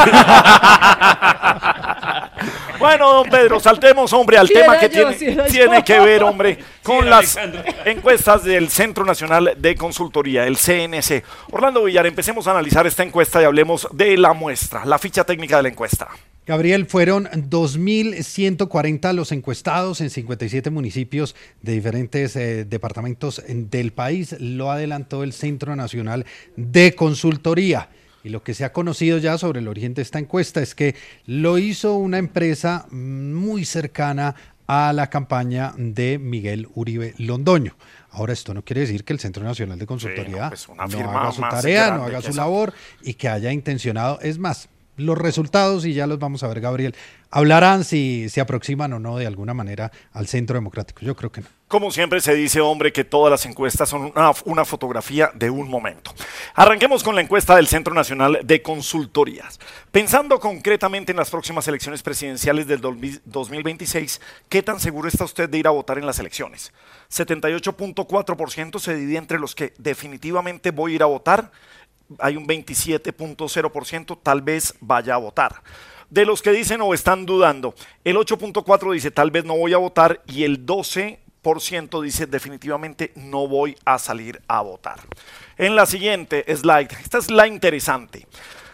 Bueno, don Pedro, saltemos, hombre, al Sí tema era que yo, tiene, sí era tiene yo. que ver, hombre, con era las Alexandra. encuestas del Centro Nacional de Consultoría, el C N C. Orlando Villar, empecemos a analizar esta encuesta y hablemos de la muestra, la ficha técnica de la encuesta. Gabriel, fueron dos mil ciento cuarenta los encuestados en cincuenta y siete municipios de diferentes eh, departamentos del país. Lo adelantó el Centro Nacional de Consultoría. Y lo que se ha conocido ya sobre el origen de esta encuesta es que lo hizo una empresa muy cercana a la campaña de Miguel Uribe Londoño. Ahora, esto no quiere decir que el Centro Nacional de Consultoría sí, no, pues una no haga su tarea, no haga su labor y que haya intencionado. Es más, los resultados, y ya los vamos a ver, Gabriel, hablarán si se aproximan o no de alguna manera al Centro Democrático. Yo creo que no. Como siempre se dice, hombre, que todas las encuestas son una, una fotografía de un momento. Arranquemos con la encuesta del Centro Nacional de Consultorías. Pensando concretamente en las próximas elecciones presidenciales del dos mil veintiséis, ¿qué tan seguro está usted de ir a votar en las elecciones? setenta y ocho punto cuatro por ciento se divide entre los que definitivamente voy a ir a votar. Hay un veintisiete punto cero por ciento tal vez vaya a votar. De los que dicen o están dudando, el ocho punto cuatro por ciento dice tal vez no voy a votar y el doce por ciento dice definitivamente no voy a salir a votar. En la siguiente slide, esta es la interesante.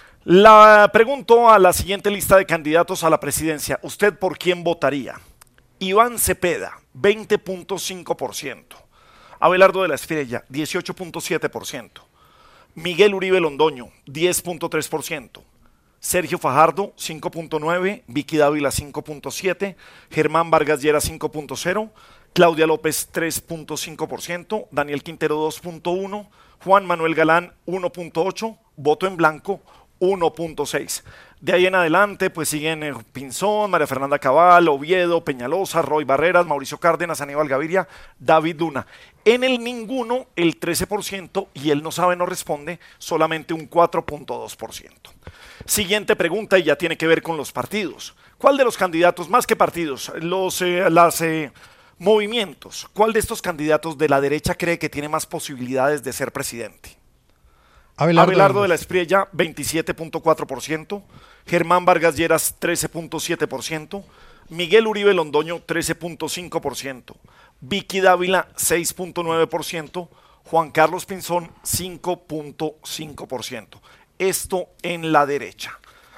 La pregunto a la siguiente lista de candidatos a la presidencia, ¿usted por quién votaría? Iván Cepeda, veinte punto cinco por ciento. Abelardo de la Espriella, dieciocho punto siete por ciento. Miguel Uribe Londoño, diez punto tres por ciento. Sergio Fajardo, cinco punto nueve por ciento. Vicky Dávila, cinco punto siete por ciento. Germán Vargas Lleras, cinco punto cero por ciento. Claudia López, tres punto cinco por ciento. Daniel Quintero, dos punto uno por ciento. Juan Manuel Galán, uno punto ocho por ciento. Voto en blanco, uno punto seis por ciento. De ahí en adelante, pues siguen eh, Pinzón, María Fernanda Cabal, Oviedo, Peñalosa, Roy Barreras, Mauricio Cárdenas, Aníbal Gaviria, David Luna. En el ninguno, el trece por ciento, y él no sabe, no responde, solamente un cuatro punto dos por ciento. Siguiente pregunta, y ya tiene que ver con los partidos. ¿Cuál de los candidatos, más que partidos, los eh, las, eh, movimientos, cuál de estos candidatos de la derecha cree que tiene más posibilidades de ser presidente? Abelardo, Abelardo de la Espriella, veintisiete punto cuatro por ciento. Germán Vargas Lleras, trece punto siete por ciento. Miguel Uribe Londoño, trece punto cinco por ciento. Vicky Dávila, seis punto nueve por ciento. Juan Carlos Pinzón, cinco punto cinco por ciento. Esto en la derecha.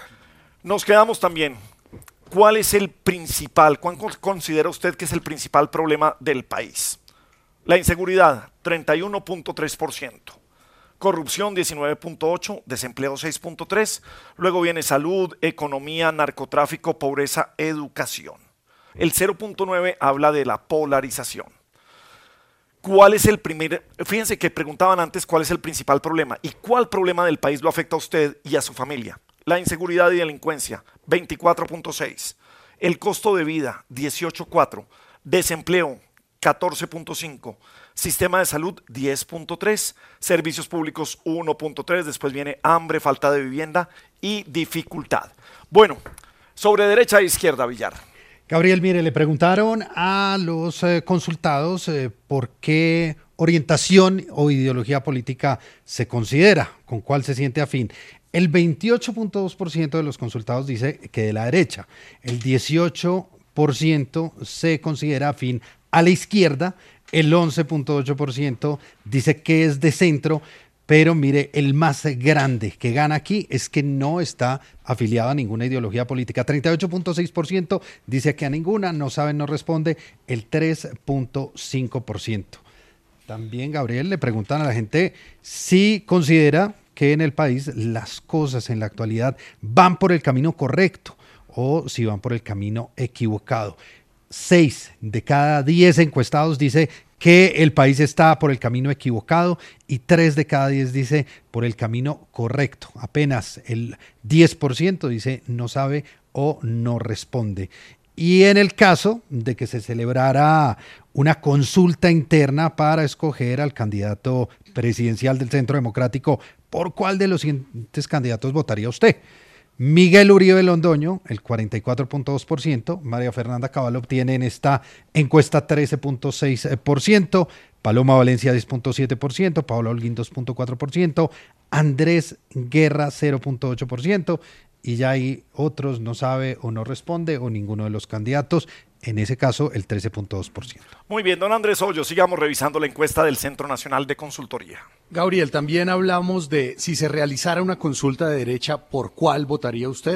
Nos quedamos también. ¿Cuál es el principal, cuál considera usted que es el principal problema del país? La inseguridad, treinta y uno punto tres por ciento. Corrupción, diecinueve punto ocho por ciento, desempleo, seis punto tres por ciento, luego viene salud, economía, narcotráfico, pobreza, educación. El cero punto nueve por ciento habla de la polarización. ¿Cuál es el primer, fíjense que preguntaban antes cuál es el principal problema y cuál problema del país lo afecta a usted y a su familia? La inseguridad y delincuencia, veinticuatro punto seis por ciento, el costo de vida, dieciocho punto cuatro por ciento, desempleo, catorce punto cinco por ciento, sistema de salud, diez punto tres por ciento, servicios públicos, uno punto tres por ciento, después viene hambre, falta de vivienda y dificultad. Bueno, sobre derecha e izquierda, Villar. Gabriel, mire, le preguntaron a los eh, consultados eh, por qué orientación o ideología política se considera, con cuál se siente afín. El veintiocho punto dos por ciento de los consultados dice que de la derecha, el dieciocho por ciento se considera afín a la izquierda, el once punto ocho por ciento dice que es de centro, pero mire, el más grande que gana aquí es que no está afiliado a ninguna ideología política. treinta y ocho punto seis por ciento dice que a ninguna, no sabe, no responde, el tres punto cinco por ciento. También, Gabriel, le preguntan a la gente si considera que en el país las cosas en la actualidad van por el camino correcto o si van por el camino equivocado. Seis de cada diez encuestados dice que el país está por el camino equivocado y tres de cada diez dice por el camino correcto. Apenas el diez por ciento dice no sabe o no responde. Y en el caso de que se celebrara una consulta interna para escoger al candidato presidencial del Centro Democrático, ¿por cuál de los siguientes candidatos votaría usted? Miguel Uribe Londoño, el cuarenta y cuatro punto dos por ciento, María Fernanda Cabal obtiene en esta encuesta trece punto seis por ciento, Paloma Valencia diez punto siete por ciento, Paola Holguín dos punto cuatro por ciento, Andrés Guerra cero punto ocho por ciento, y ya hay otros, no sabe o no responde, o ninguno de los candidatos, en ese caso el trece punto dos por ciento. Muy bien, don Andrés Hoyo, sigamos revisando la encuesta del Centro Nacional de Consultoría. Gabriel, también hablamos de si se realizara una consulta de derecha, ¿por cuál votaría usted?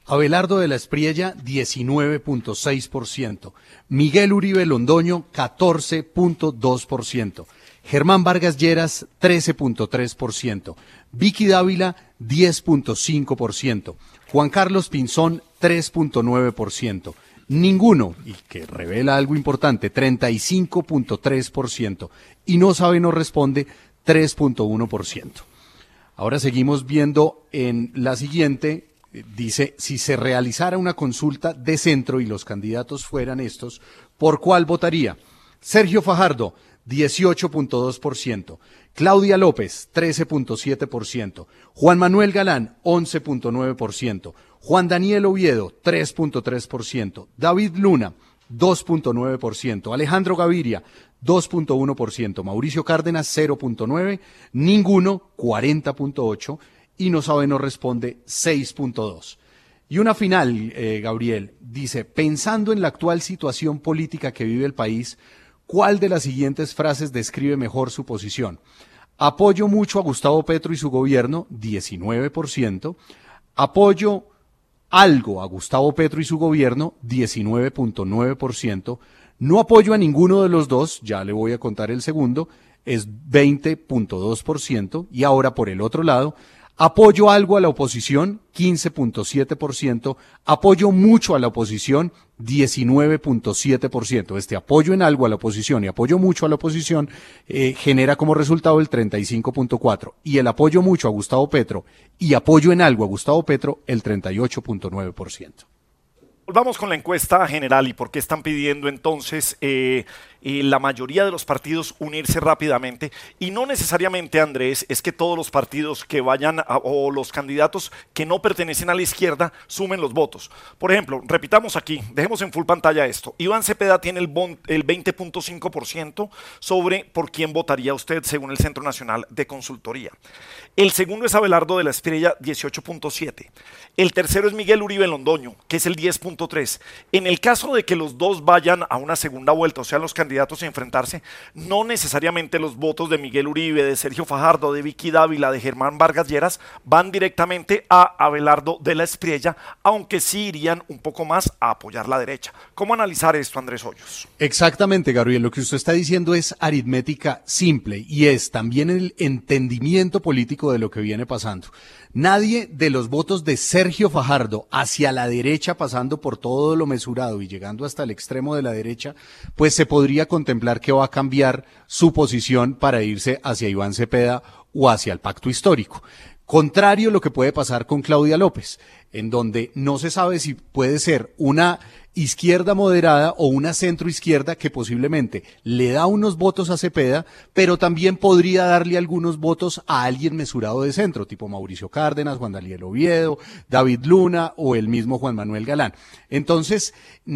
Abelardo de la Espriella, diecinueve punto seis por ciento. Miguel Uribe Londoño, catorce punto dos por ciento. Germán Vargas Lleras, trece punto tres por ciento. Vicky Dávila, diez punto cinco por ciento. Juan Carlos Pinzón, tres punto nueve por ciento. Ninguno, y que revela algo importante, treinta y cinco punto tres por ciento. Y no sabe, no responde, tres punto uno por ciento. Ahora seguimos viendo en la siguiente. Dice, si se realizara una consulta de centro y los candidatos fueran estos, ¿por cuál votaría? Sergio Fajardo, dieciocho punto dos por ciento. Claudia López, trece punto siete por ciento. Juan Manuel Galán, once punto nueve por ciento. Juan Daniel Oviedo, tres punto tres por ciento. David Luna, dos punto nueve por ciento. Alejandro Gaviria, dos punto uno por ciento. Mauricio Cárdenas, cero punto nueve por ciento. Ninguno, cuarenta punto ocho por ciento. Y no sabe, no responde, seis punto dos. Y una final, eh, Gabriel, dice, pensando en la actual situación política que vive el país, ¿cuál de las siguientes frases describe mejor su posición? Apoyo mucho a Gustavo Petro y su gobierno, diecinueve por ciento. Apoyo algo a Gustavo Petro y su gobierno, diecinueve punto nueve por ciento. No apoyo a ninguno de los dos, ya le voy a contar el segundo, es veinte punto dos por ciento. Y ahora por el otro lado, apoyo algo a la oposición, quince punto siete por ciento. Apoyo mucho a la oposición, diecinueve punto siete por ciento. Este apoyo en algo a la oposición y apoyo mucho a la oposición eh, genera como resultado el treinta y cinco punto cuatro por ciento. Y el apoyo mucho a Gustavo Petro y apoyo en algo a Gustavo Petro, el treinta y ocho punto nueve por ciento. Volvamos con la encuesta general y por qué están pidiendo entonces eh, eh, la mayoría de los partidos unirse rápidamente. Y no necesariamente, Andrés, es que todos los partidos que vayan a, o los candidatos que no pertenecen a la izquierda sumen los votos. Por ejemplo, repitamos aquí, dejemos en full pantalla esto. Iván Cepeda tiene el, bon, el veinte punto cinco por ciento sobre por quién votaría usted según el Centro Nacional de Consultoría. El segundo es Abelardo de la Espriella, dieciocho punto siete. El tercero es Miguel Uribe Londoño, que es el diez punto tres. En el caso de que los dos vayan a una segunda vuelta, o sea, los candidatos a enfrentarse, no necesariamente los votos de Miguel Uribe, de Sergio Fajardo, de Vicky Dávila, de Germán Vargas Lleras van directamente a Abelardo de la Espriella, aunque sí irían un poco más a apoyar la derecha. ¿Cómo analizar esto, Andrés Hoyos? Exactamente, Gabriel. Lo que usted está diciendo es aritmética simple y es también el entendimiento político de lo que viene pasando. Nadie de los votos de Sergio Fajardo hacia la derecha, pasando por todo lo mesurado y llegando hasta el extremo de la derecha, pues se podría contemplar que va a cambiar su posición para irse hacia Iván Cepeda o hacia el pacto histórico. Contrario a lo que puede pasar con Claudia López, en donde no se sabe si puede ser una izquierda moderada o una centroizquierda que posiblemente le da unos votos a Cepeda, pero también podría darle algunos votos a alguien mesurado de centro, tipo Mauricio Cárdenas, Juan Daniel Oviedo, David Luna o el mismo Juan Manuel Galán. Entonces,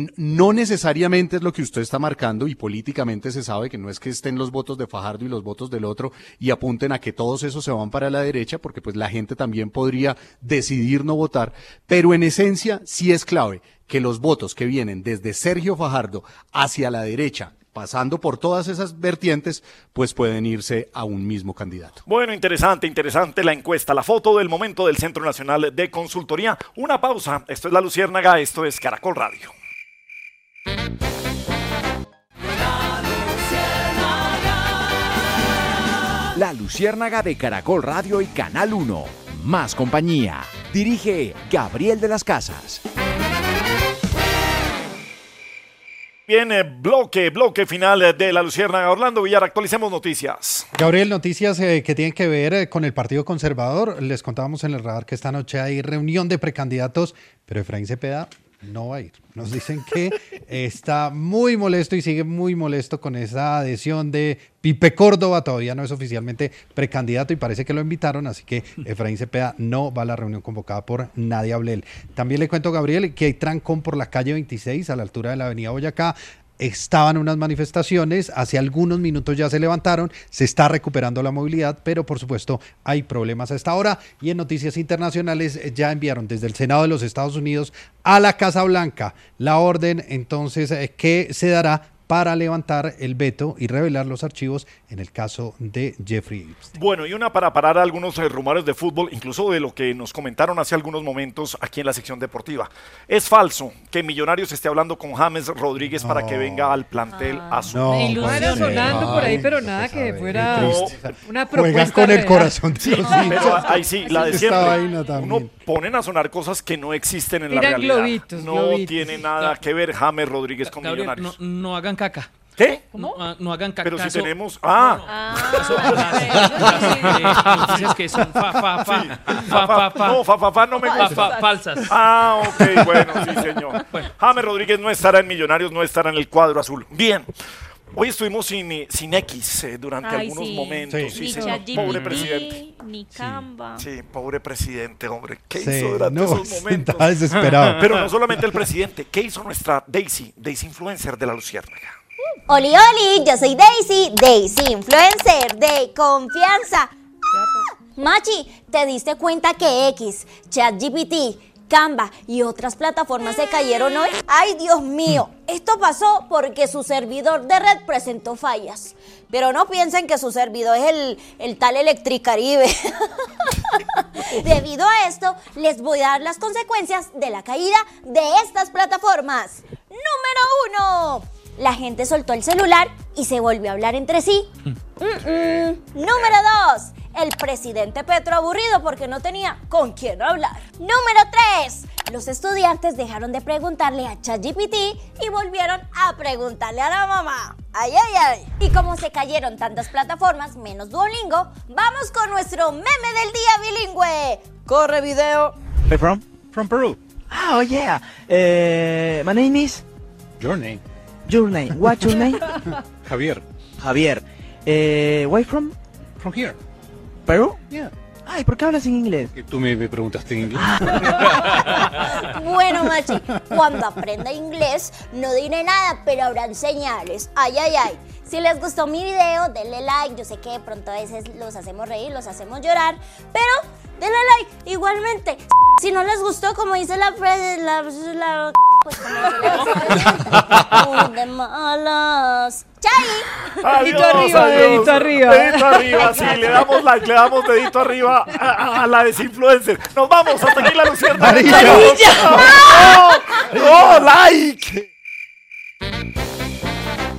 no necesariamente es lo que usted está marcando y políticamente se sabe que no es que estén los votos de Fajardo y los votos del otro y apunten a que todos esos se van para la derecha, porque pues la gente también podría decidir no votar, pero en esencia sí es clave que los votos que vienen desde Sergio Fajardo hacia la derecha, pasando por todas esas vertientes, pues pueden irse a un mismo candidato. Bueno, interesante, interesante la encuesta, la foto del momento del Centro Nacional de Consultoría. Una pausa, esto es La Luciérnaga, esto es Caracol Radio. La Luciérnaga de Caracol Radio y Canal uno. Más compañía. Dirige Gabriel de las Casas. Bien, eh, bloque, bloque final de La Luciérnaga. Orlando Villar, actualicemos noticias. Gabriel, noticias eh, que tienen que ver eh, con el Partido Conservador. Les contábamos en el radar que esta noche hay reunión de precandidatos, pero Efraín Cepeda no va a ir. Nos dicen que está muy molesto y sigue muy molesto con esa adhesión de Pipe Córdoba. Todavía no es oficialmente precandidato y parece que lo invitaron, así que Efraín Cepeda no va a la reunión convocada por Nadia Blel. También le cuento, Gabriel, que hay trancón por la calle veintiséis a la altura de la avenida Boyacá. Estaban unas manifestaciones, hace algunos minutos ya se levantaron, se está recuperando la movilidad, pero por supuesto hay problemas a esta hora. Y en noticias internacionales ya enviaron desde el Senado de los Estados Unidos a la Casa Blanca la orden entonces que se dará para levantar el veto y revelar los archivos en el caso de Jeffrey Epstein. Bueno, y una para parar algunos eh, rumores de fútbol, incluso de lo que nos comentaron hace algunos momentos aquí en la sección deportiva. Es falso que Millonarios esté hablando con James Rodríguez no. para que venga al plantel ah, azul. No, ilusión sonando por ahí, pero nada que fuera una propuesta. Juegan con el corazón de sí, los pero ahí sí, la de siempre. Uno ponen a sonar cosas que no existen en Tiran la realidad. Globitos, no globitos. tiene nada que ver James Rodríguez con Gabriel, Millonarios. No, no hagan caca. ¿Qué? No, no hagan caca. Pero si tenemos... Ah. Noticias que son fa, fa, fa, fa, fa, fa. No, fa, fa, fa no me gusta. Fa, fa, falsas. Ah, ok, bueno, sí, señor. Bueno. James Rodríguez no estará en Millonarios, no estará en el cuadro azul. Bien. Hoy estuvimos sin, sin X eh, durante Ay, algunos sí. momentos. Sí. Sí, Ni señor. ChatGPT, Pobre presidente. ni Canva. Sí, sí, pobre presidente, hombre. ¿Qué Sí, hizo durante no, esos momentos? estaba desesperado. Pero no solamente el presidente. ¿Qué hizo nuestra Daisy, Daisy Influencer de la Luciérnaga? Oli, oli, yo soy Daisy, Daisy Influencer de confianza. Ah, Machi, ¿te diste cuenta que X, ChatGPT, Canva y otras plataformas se cayeron hoy? ¡Ay, Dios mío! Esto pasó porque su servidor de red presentó fallas. Pero no piensen que su servidor es el, el tal Electricaribe. Debido a esto, les voy a dar las consecuencias de la caída de estas plataformas. Número uno. La gente soltó el celular y se volvió a hablar entre sí. Mm-mm. Número dos. El presidente Petro aburrido porque no tenía con quién hablar. Número tres. Los estudiantes dejaron de preguntarle a ChatGPT y volvieron a preguntarle a la mamá. Ay, ay, ay. Y como se cayeron tantas plataformas, menos Duolingo, vamos con nuestro meme del día bilingüe. Corre video. Where from? From Peru. Oh, yeah. Uh, my name is... Your name. Your name. What's your name? Javier. Javier. Uh, where from? From here. Peru? Yeah. Ay, ¿por qué hablas en inglés? Que tú me, me preguntaste en inglés. Bueno, Machi, cuando aprenda inglés no diré nada, pero habrán señales. Ay, ay, ay. Si les gustó mi video, denle like. Yo sé que de pronto a veces los hacemos reír, los hacemos llorar, pero denle like igualmente. Si no les gustó, como dice la... la, la pues como dice la... de malas. ¡Chai! Adiós, Dedito arriba, adiós. dedito arriba. Dedito arriba, sí, le damos like, le damos dedito arriba a, a la desinfluencer. Nos vamos, hasta aquí la Luciérnaga. Amarilla. ¡Oh, oh, like!